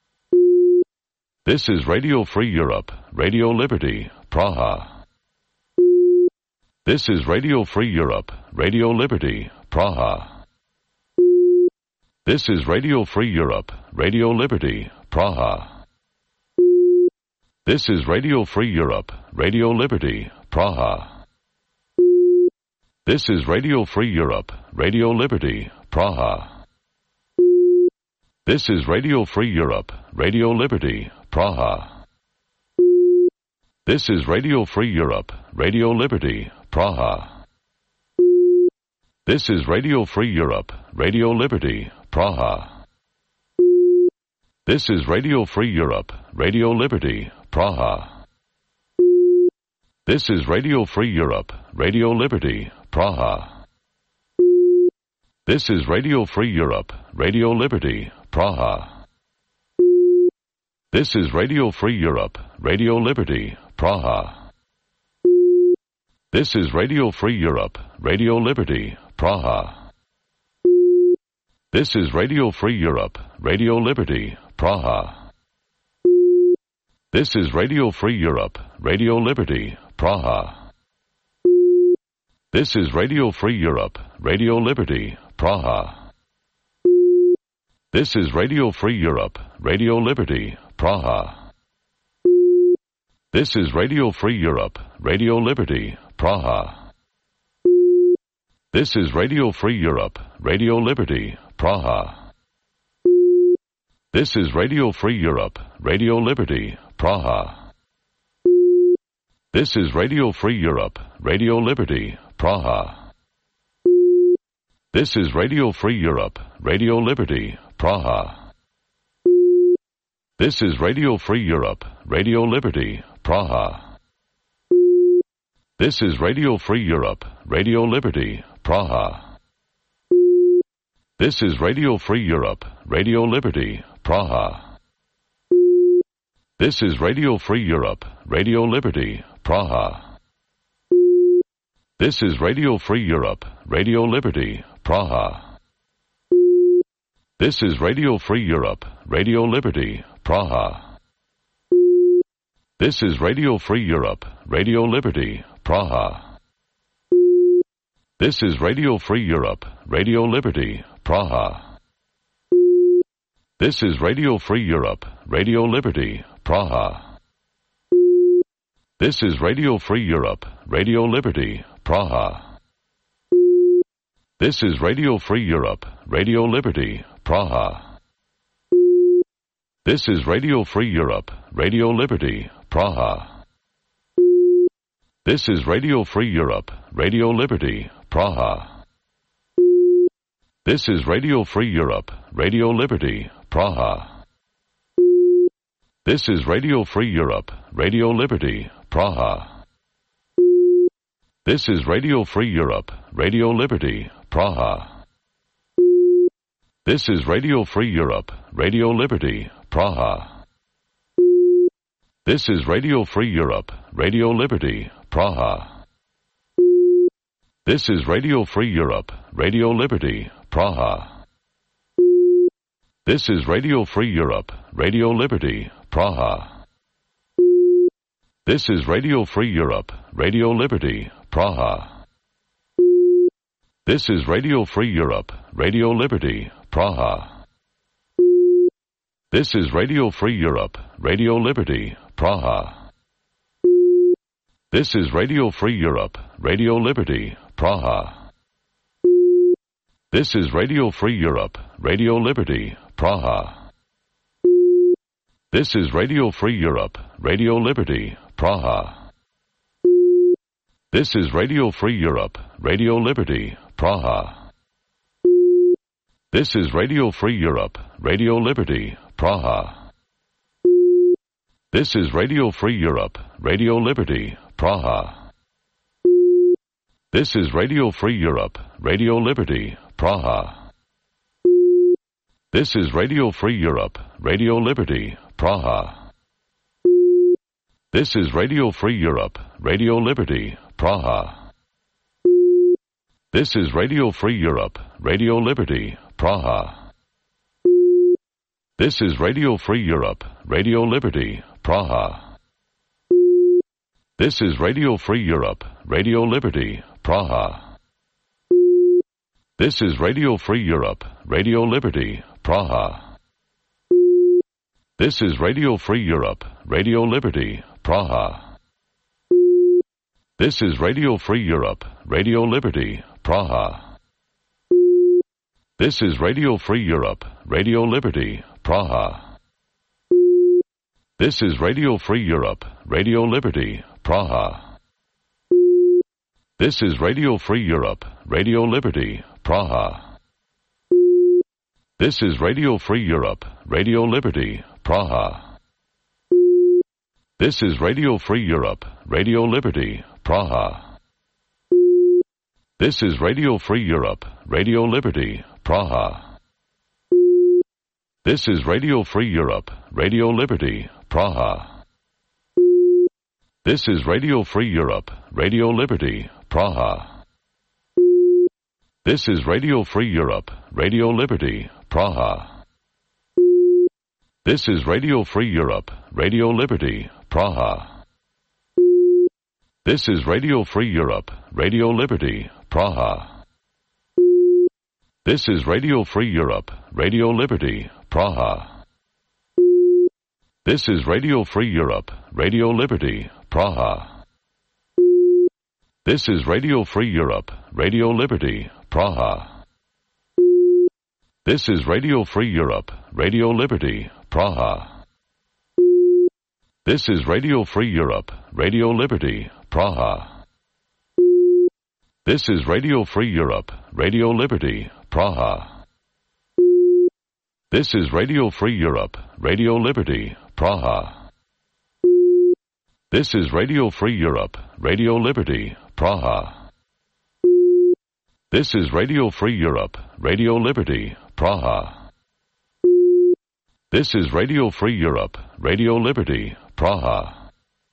This is Radio Free Europe, Radio Liberty, Praha. This is Radio Free Europe, Radio Liberty, Praha. This is Radio Free Europe, Radio Liberty, Praha. This is Radio Free Europe, Radio Liberty, Praha. This is Radio Free Europe, Radio Liberty, Praha. This is Radio Free Europe, Radio Liberty, Praha. This is Radio Free Europe, Radio Liberty, Praha. This is Radio Free Europe, Radio Liberty, Praha. This is Radio Free Europe, Radio Liberty, Praha. This is Radio Free Europe, Radio Liberty, Praha. This is Radio Free Europe, Radio Liberty, Praha. This is Radio Free Europe, Radio Liberty, Praha. This is Radio Free Europe, Radio Liberty, Praha. This is Radio Free Europe, Radio Liberty, Praha. This is Radio Free Europe, Radio Liberty, Praha. This is Radio Free Europe, Radio Liberty, Praha. This is Radio Free Europe, Radio Liberty, Praha. This is Radio Free Europe, Radio Liberty, Praha. This is Radio Free Europe, Radio Liberty, Praha. This is Radio Free Europe, Radio Liberty, Praha. This is Radio Free Europe, Radio Liberty, Praha. This is Radio Free Europe, Radio Liberty, Praha. This is Radio Free Europe, Radio Liberty, Praha. This is Radio Free Europe, Radio Liberty, Praha. This is Radio Free Europe, Radio Liberty, Praha. This is Radio Free Europe, Radio Liberty, Praha. This is Radio Free Europe, Radio Liberty, Praha. This is Radio Free Europe, Radio Liberty, Praha. This is Radio Free Europe, Radio Liberty, Praha. This is Radio Free Europe, Radio Liberty, Praha. This is Radio Free Europe, Radio Liberty, Praha. This is Radio Free Europe, Radio Liberty, Praha. This is Radio Free Europe, Radio Liberty, Praha. This is Radio Free Europe, Radio Liberty, Praha. This is Radio Free Europe, Radio Liberty, Praha. This is Radio Free Europe, Radio Liberty, Praha. This is Radio Free Europe, Radio Liberty, Praha. This is Radio Free Europe, Radio Liberty, Praha. This is Radio Free Europe, Radio Liberty, Praha. This is Radio Free Europe, Radio Liberty, Praha. This is Radio Free Europe, Radio Liberty, Praha. This is Radio Free Europe, Radio Liberty, Praha. This is Radio Free Europe, Radio Liberty, Praha. This is Radio Free Europe, Radio Liberty, Praha. This is Radio Free Europe, Radio Liberty, Praha. This is Radio Free Europe, Radio Liberty, Praha. This is Radio Free Europe, Radio Liberty, Praha. This is Radio Free Europe, Radio Liberty, Praha. This is Radio Free Europe, Radio Liberty, Praha. This is Radio Free Europe, Radio Liberty, Praha. This is Radio Free Europe, Radio Liberty, Praha. This is Radio Free Europe, Radio Liberty, Praha. This is Radio Free Europe, Radio Liberty, Praha. This is Radio Free Europe, Radio Liberty, Praha. This is Radio Free Europe, Radio Liberty, Praha. This is Radio Free Europe, Radio Liberty, Praha. This is Radio Free Europe, Radio Liberty, Praha. This is Radio Free Europe, Radio Liberty, Praha. This is Radio Free Europe, Radio Liberty, Praha. This is Radio Free Europe, Radio Liberty, Praha. This is Radio Free Europe, Radio Liberty, Praha. This is Radio Free Europe, Radio Liberty, Praha. This is Radio Free Europe, Radio Liberty, Praha. This is Radio Free Europe, Radio Liberty, Praha. This is Radio Free Europe, Radio Liberty, Praha. This is Radio Free Europe, Radio Liberty, Praha. This is Radio Free Europe, Radio Liberty, Praha. This is Radio Free Europe, Radio Liberty, Praha. This is Radio Free Europe, Radio Liberty, Praha. This is Radio Free Europe, Radio Liberty, Praha. This is Radio Free Europe, Radio Liberty, Praha. This is Radio Free Europe, Radio Liberty, Praha. This is Radio Free Europe, Radio Liberty, Praha. This is Radio Free Europe, Radio Liberty, Praha. This is Radio Free Europe, Radio Liberty, Praha. This is Radio Free Europe, Radio Liberty, Praha. This is Radio Free Europe, Radio Liberty, Praha. This is Radio Free Europe, Radio Liberty, Praha. This is Radio Free Europe, Radio Liberty, Praha. This is Radio Free Europe, Radio Liberty, Praha. This is Radio Free Europe, Radio Liberty, Praha.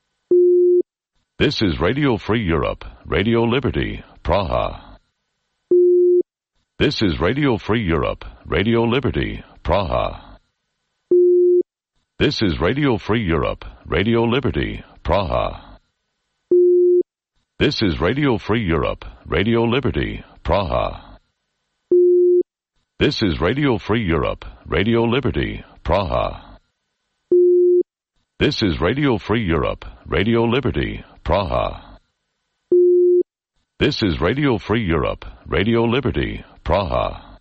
This is Radio Free Europe, Radio Liberty, Praha. This is Radio Free Europe, Radio Liberty, Praha. This is Radio Free Europe, Radio Liberty, Praha. This is Radio Free Europe, Radio Liberty, Praha. This is Radio Free Europe, Radio Liberty, Praha. This is Radio Free Europe, Radio Liberty, Praha. This is Radio Free Europe, Radio Liberty, Praha.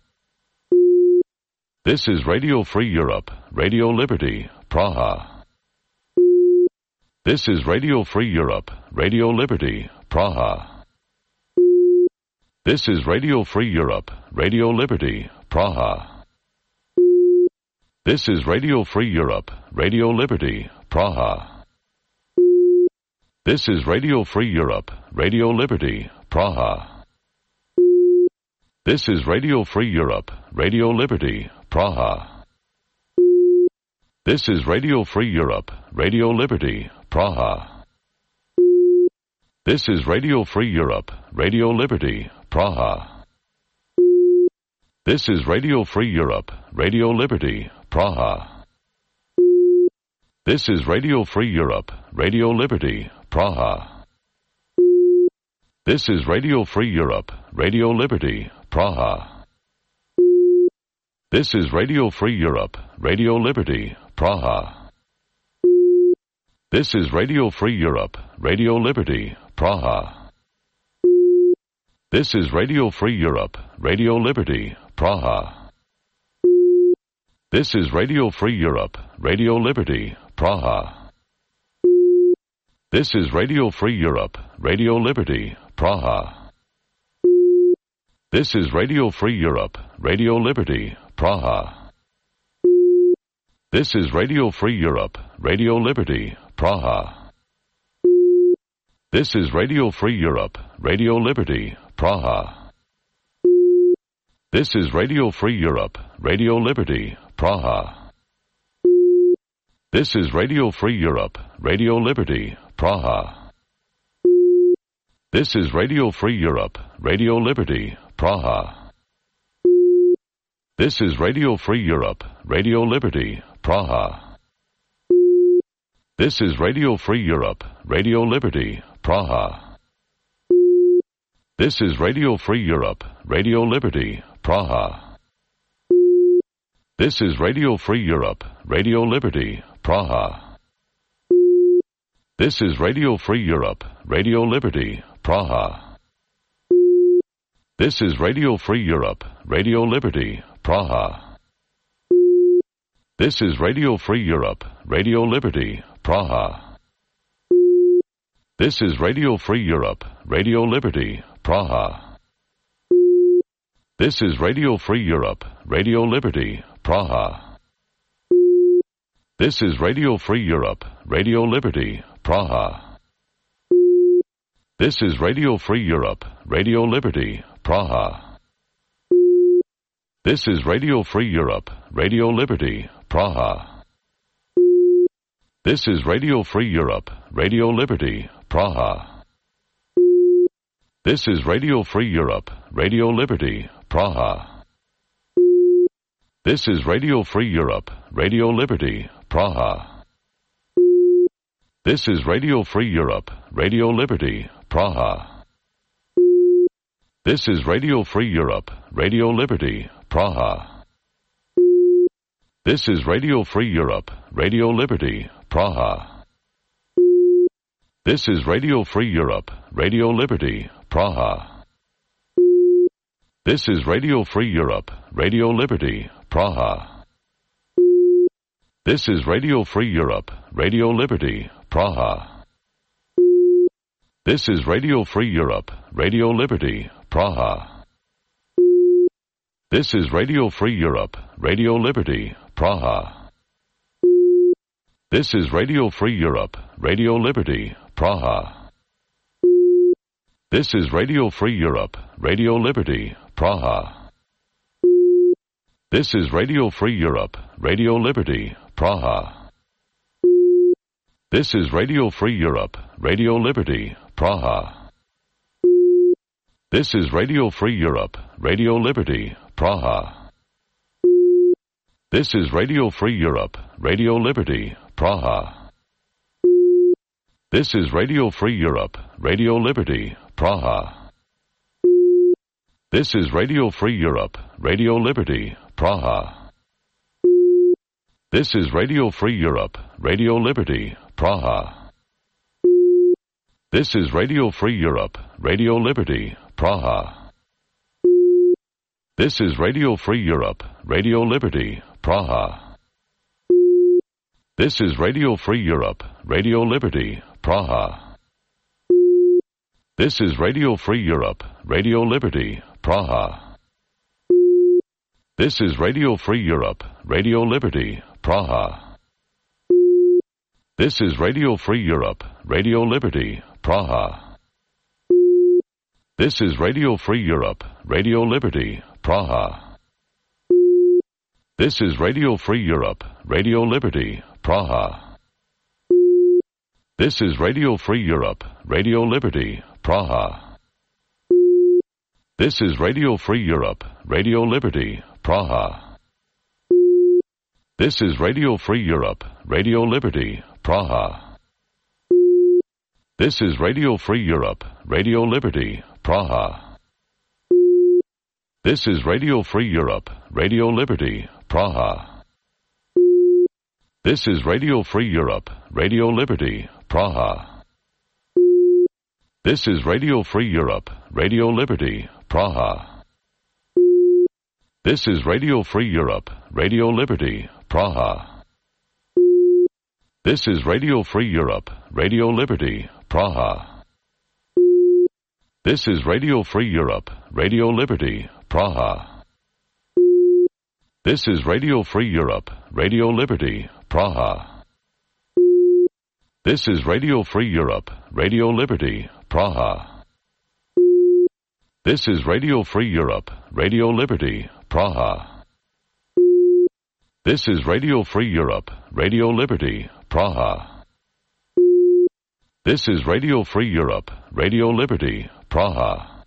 This is Radio Free Europe, Radio Liberty, Praha. This is Radio Free Europe, Radio Liberty, Praha. This is Radio Free Europe, Radio Liberty, Praha. This is Radio Free Europe, Radio Liberty, Praha. This is Radio Free Europe, Radio Liberty, Praha. This is Radio Free Europe, Radio Liberty, Praha. This is Radio Free Europe, Radio Liberty, Praha. This is Radio Free Europe, Radio Liberty, Praha. This is Radio Free Europe, Radio Liberty, Praha. This is Radio Free Europe, Radio Liberty, Praha. This is Radio Free Europe, Radio Liberty, Praha. This is Radio Free Europe, Radio Liberty, Praha. This is Radio Free Europe, Radio Liberty, Praha. This is Radio Free Europe, Radio Liberty, Praha. This is Radio Free Europe, Radio Liberty, Praha. This is Radio Free Europe, Radio Liberty, Praha. This is Radio Free Europe, Radio Liberty, Praha. This is Radio Free Europe, Radio Liberty, Praha. This is Radio Free Europe, Radio Liberty, Praha. This is Radio Free Europe, Radio Liberty, Praha. This is Radio Free Europe, Radio Liberty, Praha. This is Radio Free Europe, Radio Liberty, Praha. This is Radio Free Europe, Radio Liberty, Praha. This is Radio Free Europe, Radio Liberty, Praha. This is Radio Free Europe, Radio Liberty, Praha. This is Radio Free Europe, Radio Liberty, Praha. This is Radio Free Europe, Radio Liberty, Praha. This is Radio Free Europe, Radio Liberty, Praha. This is Radio Free Europe, Radio Liberty, Praha. This is Radio Free Europe, Radio Liberty, Praha. This is Radio Free Europe, Radio Liberty, Praha. This is Radio Free Europe, Radio Liberty, Praha. This is Radio Free Europe, Radio Liberty, Praha. This is Radio Free Europe, Radio Liberty, Praha. This is Radio Free Europe, Radio Liberty, Praha. This is Radio Free Europe, Radio Liberty, Praha. This is Radio Free Europe, Radio Liberty, Praha. This is Radio Free Europe, Radio Liberty, Praha. This is Radio Free Europe, Radio Liberty, Praha. This is Radio Free Europe, Radio Liberty, Praha. This is Radio Free Europe, Radio Liberty, Praha. This is Radio Free Europe, Radio Liberty, Praha. This is Radio Free Europe, Radio Liberty, Praha. This is Radio Free Europe, Radio Liberty, Praha. This is Radio Free Europe, Radio Liberty, Praha. This is Radio Free Europe, Radio Liberty, Praha. This is Radio Free Europe, Radio Liberty, Praha. This is Radio Free Europe, Radio Liberty, Praha. This is Radio Free Europe, Radio Liberty, Praha. This is Radio Free Europe, Radio Liberty, Praha. This is Radio Free Europe, Radio Liberty, Praha. This is Radio Free Europe, Radio Liberty, Praha. This is Radio Free Europe, Radio Liberty, Praha. This is Radio Free Europe, Radio Liberty, Praha. This is Radio Free Europe, Radio Liberty, Praha. This is Radio Free Europe, Radio Liberty, Praha. This is Radio Free Europe, Radio Liberty, Praha. This is Radio Free Europe, Radio Liberty, Praha. This is Radio Free Europe, Radio Liberty, Praha. This is Radio Free Europe, Radio Liberty, Praha. This is Radio Free Europe, Radio Liberty, Praha. This is Radio Free Europe, Radio Liberty, Praha. This is Radio Free Europe, Radio Liberty, Praha. This is Radio Free Europe, Radio Liberty, Praha. This is Radio Free Europe, Radio Liberty, Praha. This is Radio Free Europe, Radio Liberty, Praha. This is Radio Free Europe, Radio Liberty, Praha. This is Radio Free Europe, Radio Liberty, Praha. This is Radio Free Europe, Radio Liberty, Praha. This is Radio Free Europe, Radio Liberty, Praha. This is Radio Free Europe, Radio Liberty, Praha. This is Radio Free Europe, Radio Liberty, Praha. This is Radio Free Europe, Radio Liberty, Praha. This is Radio Free Europe, Radio Liberty, Praha. This is Radio Free Europe, Radio Liberty, Praha. This is Radio Free Europe, Radio Liberty, Praha. This is Radio Free Europe, Radio Liberty, Praha.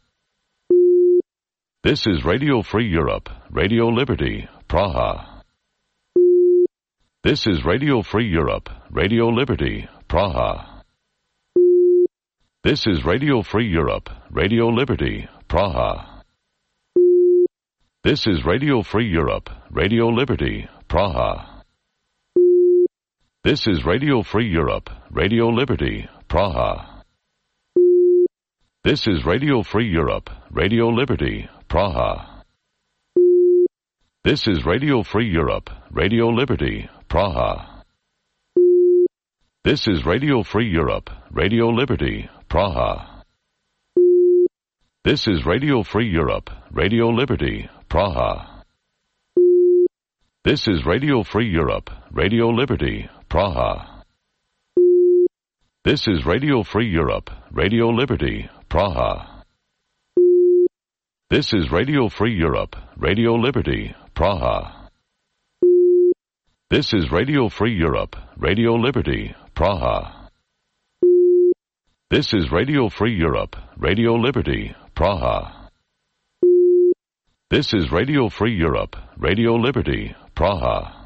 This is Radio Free Europe, Radio Liberty, Praha. This is Radio Free Europe, Radio Liberty, Praha. This is Radio Free Europe, Radio Liberty, Praha. This is Radio Free Europe, Radio Liberty, Praha. This is Radio Free Europe, Radio Liberty, Praha. This is Radio Free Europe, Radio Liberty, Praha. This is Radio Free Europe, Radio Liberty, Praha. This is Radio Free Europe, Radio Liberty, Praha. This is Radio Free Europe, Radio Liberty, Praha. This is Radio Free Europe, Radio Liberty, Praha. This is Radio Free Europe, Radio Liberty, Praha. This is Radio Free Europe, Radio Liberty, Praha. This is Radio Free Europe, Radio Liberty, Praha. This is Radio Free Europe, Radio Liberty, Praha. This is Radio Free Europe, Radio Liberty, Praha.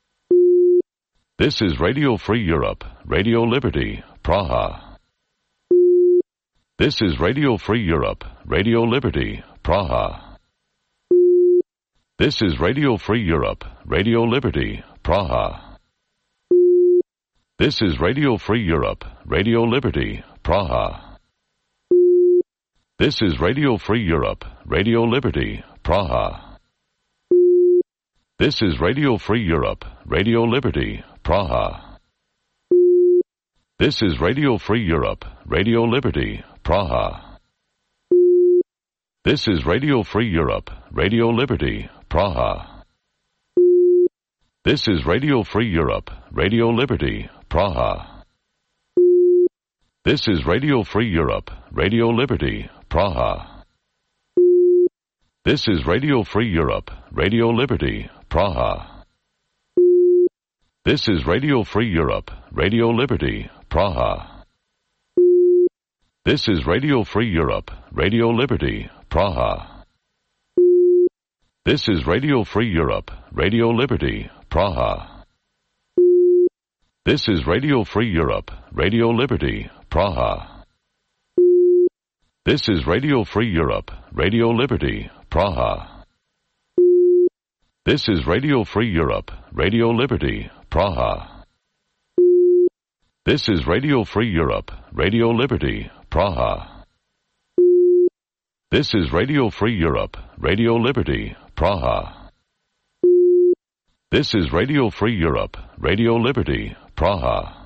This is Radio Free Europe, Radio Liberty, Praha. This is Radio Free Europe, Radio Liberty, Praha. This is Radio Free Europe, Radio Liberty, Praha. This is Radio Free Europe, Radio Liberty, Praha. This is Radio Free Europe, Radio Liberty, Praha. This is Radio Free Europe, Radio Liberty, Praha. This is Radio Free Europe, Radio Liberty, Praha. This is Radio Free Europe, Radio Liberty, Praha. This is Radio Free Europe, Radio Liberty, Praha. This is Radio Free Europe, Radio Liberty, Praha. This is Radio Free Europe, Radio Liberty, Praha. This is Radio Free Europe, Radio Liberty, Praha. This is Radio Free Europe, Radio Liberty, Praha. This is Radio Free Europe, Radio Liberty, Praha. This is Radio Free Europe, Radio Liberty, Praha. This is Radio Free Europe, Radio Liberty, Praha. This is Radio Free Europe, Radio Liberty, Praha. This is Radio Free Europe, Radio Liberty, Praha. This is Radio Free Europe, Radio Liberty, Praha. This is Radio Free Europe, Radio Liberty, Praha.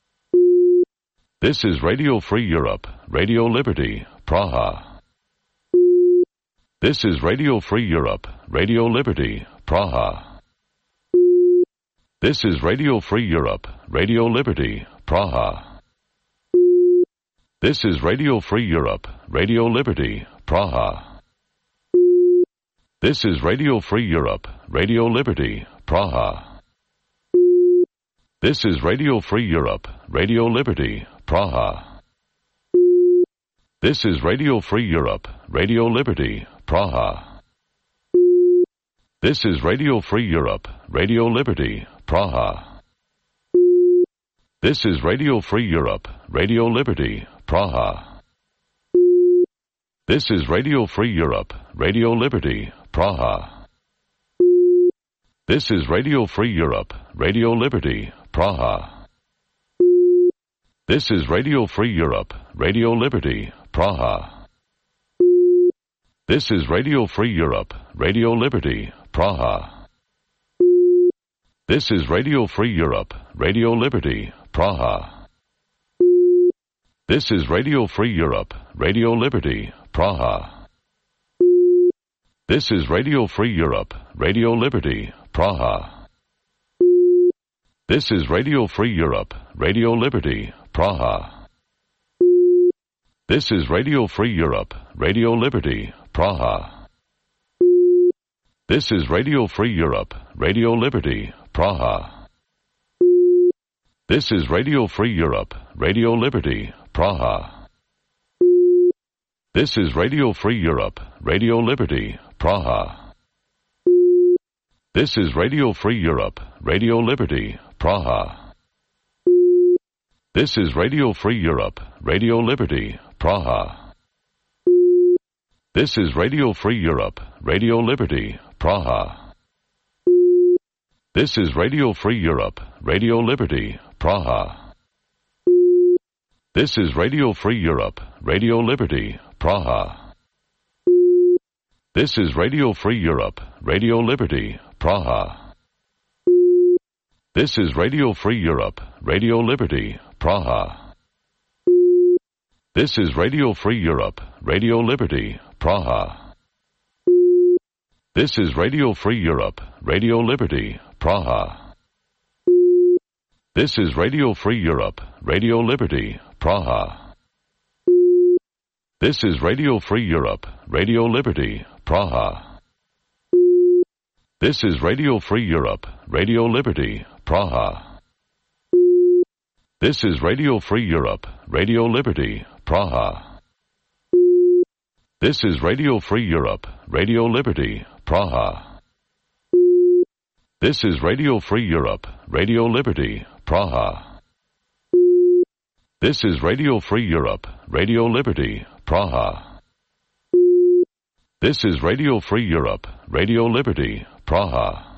This is Radio Free Europe, Radio Liberty, Praha. This is Radio Free Europe, Radio Liberty, Praha. This is Radio Free Europe, Radio Liberty, Praha. This is Radio Free Europe, Radio Liberty, Praha. This is Radio Free Europe, Radio Liberty, Praha. This is Radio Free Europe, Radio Liberty, Praha. This is Radio Free Europe, Radio Liberty, Praha. This is Radio Free Europe, Radio Liberty, Praha. This is Radio Free Europe, Radio Liberty, Praha. This is Radio Free Europe, Radio Liberty, Praha. This is Radio Free Europe, Radio Liberty, Praha. This is Radio Free Europe, Radio Liberty, Praha. This is Radio Free Europe, Radio Liberty, Praha. This is Radio Free Europe, Radio Liberty, Praha. This is Radio Free Europe, Radio Liberty, Praha. This is Radio Free Europe, Radio Liberty, Praha. This is Radio Free Europe, Radio Liberty, Praha. This is Radio Free Europe, Radio Liberty, Praha. This is Radio Free Europe, Radio Liberty, Praha. This is Radio Free Europe, Radio Liberty, Praha. This is Radio Free Europe, Radio Liberty, Praha. This is Radio Free Europe, Radio Liberty, Praha. This is Radio Free Europe, Radio Liberty, Praha. This is Radio Free Europe, Radio Liberty, Praha. This is Radio Free Europe, Radio Liberty, Praha. This is Radio Free Europe, Radio Liberty, Praha. This is Radio Free Europe, Radio Liberty, Praha. This is Radio Free Europe, Radio Liberty, Praha. This is Radio Free Europe, Radio Liberty, Praha. This is Radio Free Europe, Radio Liberty, Praha. This is Radio Free Europe, Radio Liberty, Praha. This is Radio Free Europe, Radio Liberty, Praha. This is Radio Free Europe, Radio Liberty, Praha. This is Radio Free Europe, Radio Liberty, Praha. This is Radio Free Europe, Radio Liberty, Praha. This is Radio Free Europe, Radio Liberty, Praha. This is Radio Free Europe, Radio Liberty, Praha. This is Radio Free Europe, Radio Liberty, Praha.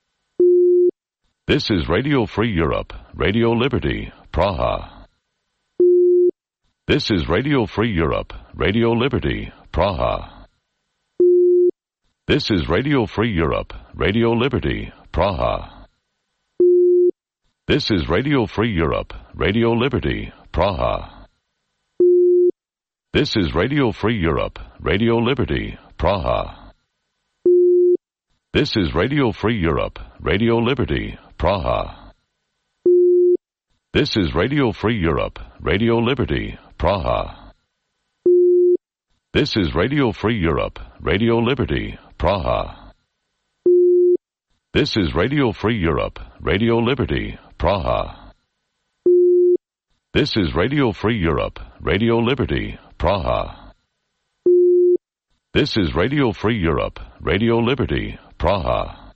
This is Radio Free Europe, Radio Liberty, Praha. This is Radio Free Europe, Radio Liberty, Praha. This is Radio Free Europe, Radio Liberty, Praha. This is Radio Free Europe, Radio Liberty, Praha. This is Radio Free Europe, Radio Liberty, Praha. This is Radio Free Europe, Radio Liberty, Praha. This is Radio Free Europe, Radio Liberty, Praha. This is Radio Free Europe, Radio Liberty, Praha. This is Radio Free Europe, Radio Liberty, Praha. This is Radio Free Europe, Radio Liberty, Praha. This is Radio Free Europe, Radio Liberty, Praha.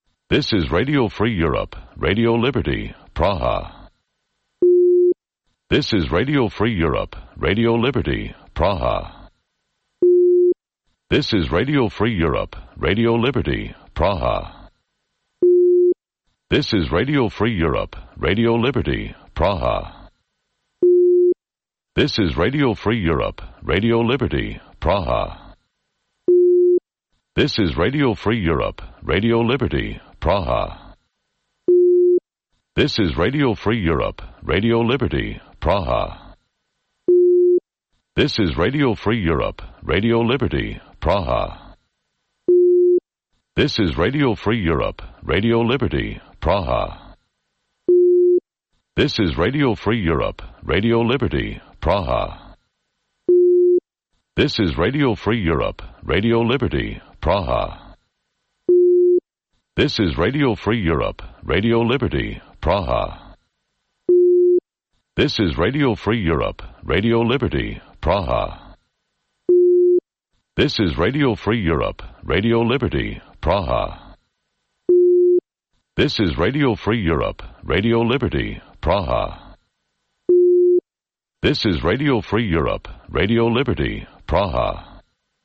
This is Radio Free Europe, Radio Liberty, Praha. This is Radio Free Europe, Radio Liberty, Praha. This is Radio Free Europe, Radio Liberty, Praha. This is Radio Free Europe, Radio Liberty, Praha. This is Radio Free Europe, Radio Liberty, Praha. This is Radio Free Europe, Radio Liberty, Praha. This is Radio Free Europe, Radio Liberty, Praha. This is Radio Free Europe, Radio Liberty, Praha. This is Radio Free Europe, Radio Liberty, Praha. This is Radio Free Europe, Radio Liberty, Praha. This is Radio Free Europe, Radio Liberty, Praha. This is Radio Free Europe, Radio Liberty, Praha. This is Radio Free Europe, Radio Liberty, Praha. This is Radio Free Europe, Radio Liberty, Praha. This is Radio Free Europe, Radio Liberty, Praha. This is Radio Free Europe, Radio Liberty, Praha.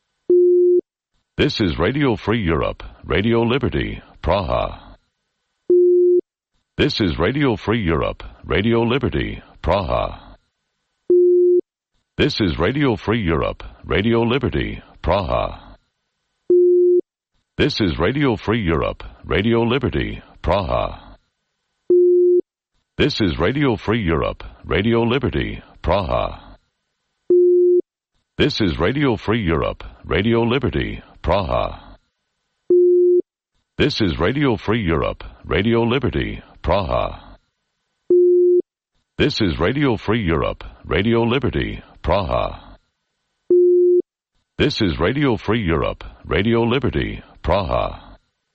This is Radio Free Europe, Radio Liberty, Praha. This is Radio Free Europe, Radio Liberty, Praha. This is Radio Free Europe, Radio Liberty, Praha. This is Radio Free Europe, Radio Liberty, Praha. This is Radio Free Europe, Radio Liberty, Praha. This is Radio Free Europe, Radio Liberty, Praha. This is Radio Free Europe, Radio Liberty, Praha. This is Radio Free Europe, Radio Liberty, Praha. This is Radio Free Europe, Radio Liberty, Praha.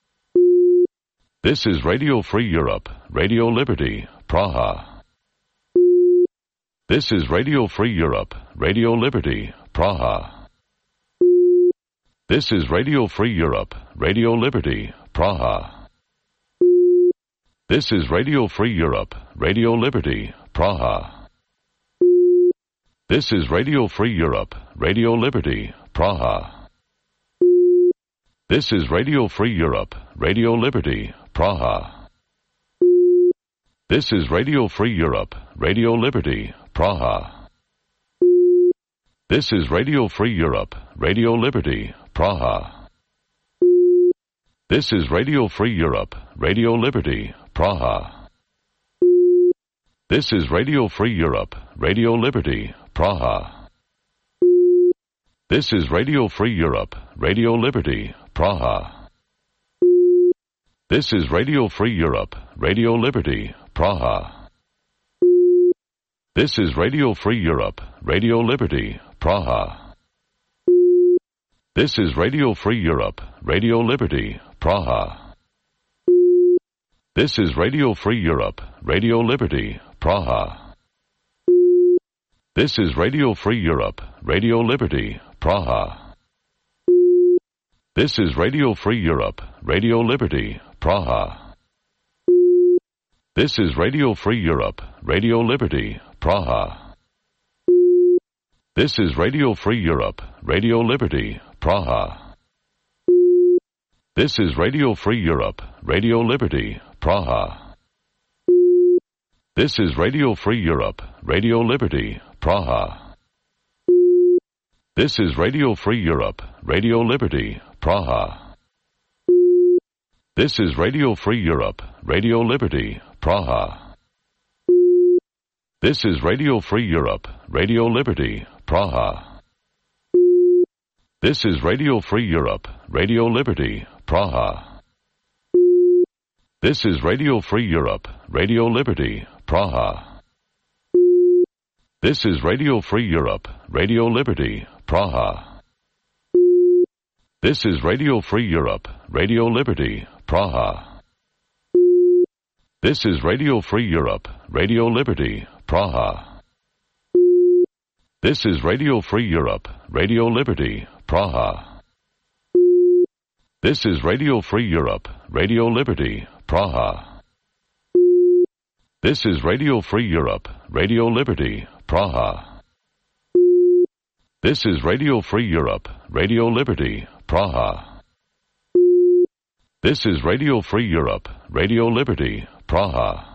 This is Radio Free Europe, Radio Liberty, Praha. This is Radio Free Europe, Radio Liberty, Praha. This is Radio Free Europe, Radio Liberty, Praha. This is Radio Free Europe, Radio Liberty, Praha. This is Radio Free Europe, Radio Liberty, Praha. This is Radio Free Europe, Radio Liberty, Praha. This is Radio Free Europe, Radio Liberty, Praha. This is Radio Free Europe, Radio Liberty, Praha. This is Radio Free Europe, Radio Liberty, Praha. This is Radio Free Europe, Radio Liberty, Praha. This is Radio Free Europe, Radio Liberty, Praha. This is Radio Free Europe, Radio Liberty, Praha. This is Radio Free Europe, Radio Liberty, Praha. This is Radio Free Europe, Radio Liberty, Praha. This is Radio Free Europe, Radio Liberty, Praha. This is Radio Free Europe, Radio Liberty, Praha. This is Radio Free Europe, Radio Liberty, Praha. This is Radio Free Europe, Radio Liberty, Praha. This is Radio Free Europe, Radio Liberty, Praha. This is Radio Free Europe, Radio Liberty, Praha. This is Radio Free Europe, Radio Liberty, Praha. This is Radio Free Europe, Radio Liberty, Praha. This is Radio Free Europe, Radio Liberty, Praha. This is Radio Free Europe, Radio Liberty, Praha. This is Radio Free Europe, Radio Liberty, Praha. This is Radio Free Europe, Radio Liberty, Praha. This is Radio Free Europe, Radio Liberty, Praha. This is Radio Free Europe, Radio Liberty, Praha. This is Radio Free Europe, Radio Liberty, Praha. This is Radio Free Europe, Radio Liberty, Praha. This is Radio Free Europe, Radio Liberty, Praha. This is Radio Free Europe, Radio Liberty, Praha. This is Radio Free Europe, Radio Liberty, Praha. This is Radio Free Europe, Radio Liberty, Praha.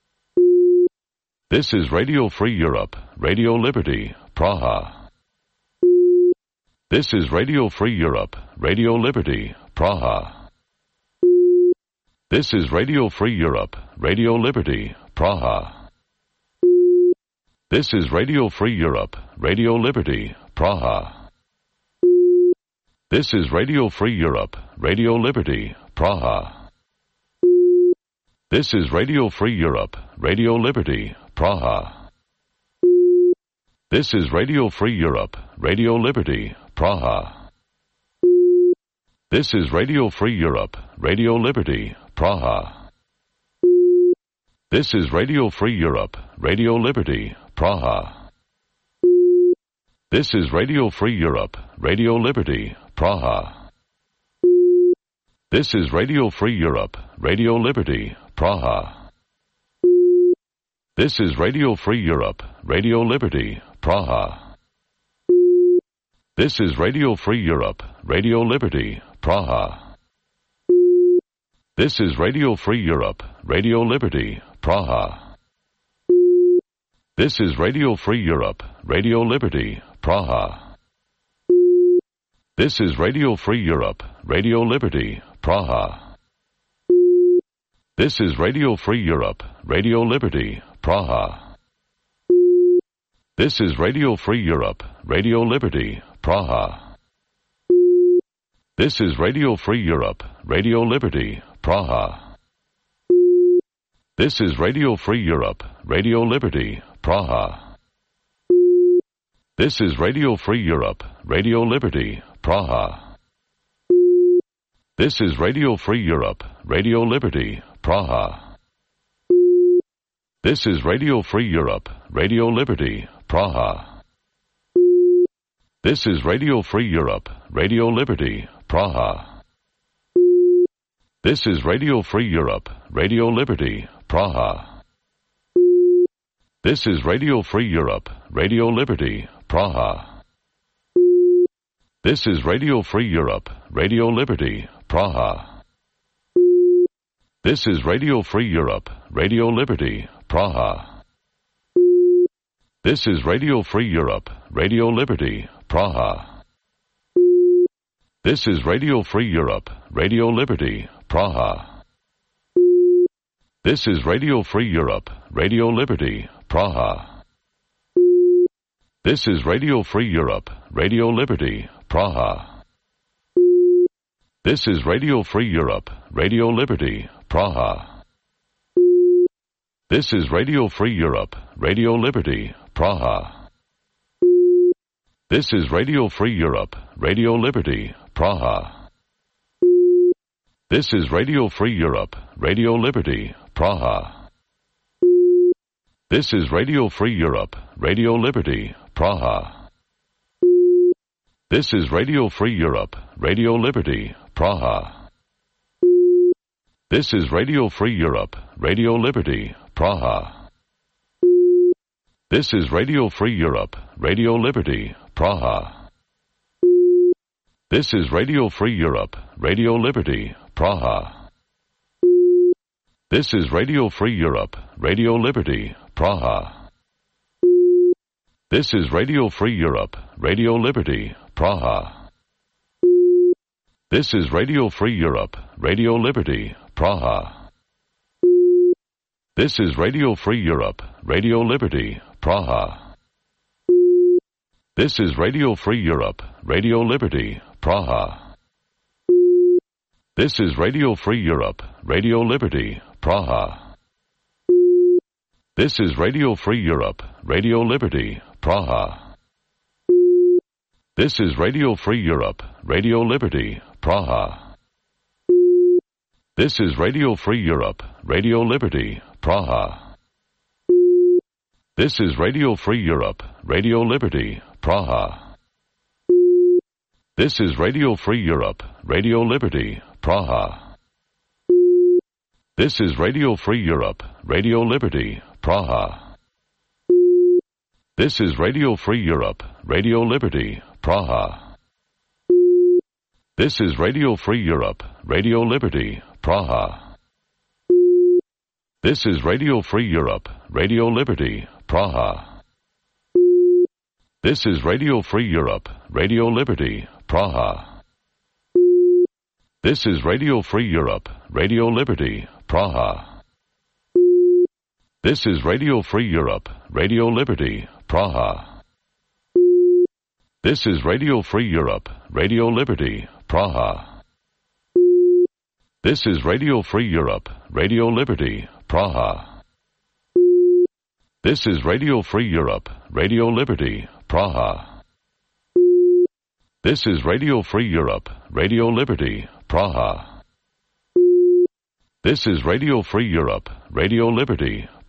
This is Radio Free Europe, Radio Liberty, Praha. This is Radio Free Europe, Radio Liberty, Praha. This is Radio Free Europe, Radio Liberty, Praha. This is Radio Free Europe, Radio Liberty, Praha. This is Radio Free Europe, Radio Liberty, Praha. This is Radio Free Europe, Radio Liberty, Praha. This is Radio Free Europe, Radio Liberty, Praha. This is Radio Free Europe, Radio Liberty, Praha. This is Radio Free Europe, Radio Liberty, Praha. This is Radio Free Europe, Radio Liberty, Praha. This is Radio Free Europe, Radio Liberty, Praha. This is Radio Free Europe, Radio Liberty, Praha. This is Radio Free Europe, Radio Liberty, Praha. This is Radio Free Europe, Radio Liberty, Praha. This is Radio Free Europe, Radio Liberty, Praha. This is Radio Free Europe, Radio Liberty, Praha. This is Radio Free Europe, Radio Liberty, Praha. This is Radio Free Europe, Radio Liberty, Praha. This is Radio Free Europe, Radio Liberty, Praha. This is Radio Free Europe, Radio Liberty, Praha. This is Radio Free Europe, Radio Liberty, Praha. This is Radio Free Europe, Radio Liberty, Praha. This is Radio Free Europe, Radio Liberty, Praha. This is Radio Free Europe, Radio Liberty, Praha. This is Radio Free Europe, Radio Liberty, Praha. This is Radio Free Europe, Radio Liberty, Praha. This is Radio Free Europe, Radio Liberty, Praha. This is Radio Free Europe, Radio Liberty, Praha. This is Radio Free Europe, Radio Liberty, Praha. This is Radio Free Europe, Radio Liberty, Praha. This is Radio Free Europe, Radio Liberty, Praha. This is Radio Free Europe, Radio Liberty, Praha. This is Radio Free Europe, Radio Liberty, Praha. This is Radio Free Europe, Radio Liberty, Praha. This is Radio Free Europe, Radio Liberty, Praha. This is Radio Free Europe, Radio Liberty, Praha. This is Radio Free Europe, Radio Liberty, Praha. This is Radio Free Europe, Radio Liberty, Praha. This is Radio Free Europe, Radio Liberty, Praha. This is Radio Free Europe, Radio Liberty, Praha. This is Radio Free Europe, Radio Liberty, Praha. This is Radio Free Europe, Radio Liberty, Praha. This is Radio Free Europe, Radio Liberty, Praha. This is Radio Free Europe, Radio Liberty, Praha. This is Radio Free Europe, Radio Liberty, Praha. This is Radio Free Europe, Radio Liberty, Praha. This is Radio Free Europe, Radio Liberty, Praha. This is Radio Free Europe, Radio Liberty, Praha. This is Radio Free Europe, Radio Liberty, Praha. This is Radio Free Europe, Radio Liberty, Praha. This is Radio Free Europe, Radio Liberty, Praha. This is Radio Free Europe, Radio Liberty, Praha. This is Radio Free Europe, Radio Liberty, Praha. This is Radio Free Europe, Radio Liberty, Praha. This is Radio Free Europe, Radio Liberty, Praha. This is Radio Free Europe, Radio Liberty, Praha. This is Radio Free Europe, Radio Liberty, Praha. This is Radio Free Europe, Radio Liberty, Praha. This is Radio Free Europe, Radio Liberty, Praha. This is Radio Free Europe, Radio Liberty, Praha. This is Radio Free Europe, Radio Liberty, Praha. This is Radio Free Europe, Radio Liberty, Praha. This is Radio Free Europe, Radio Liberty, Praha. This is Radio Free Europe, Radio Liberty,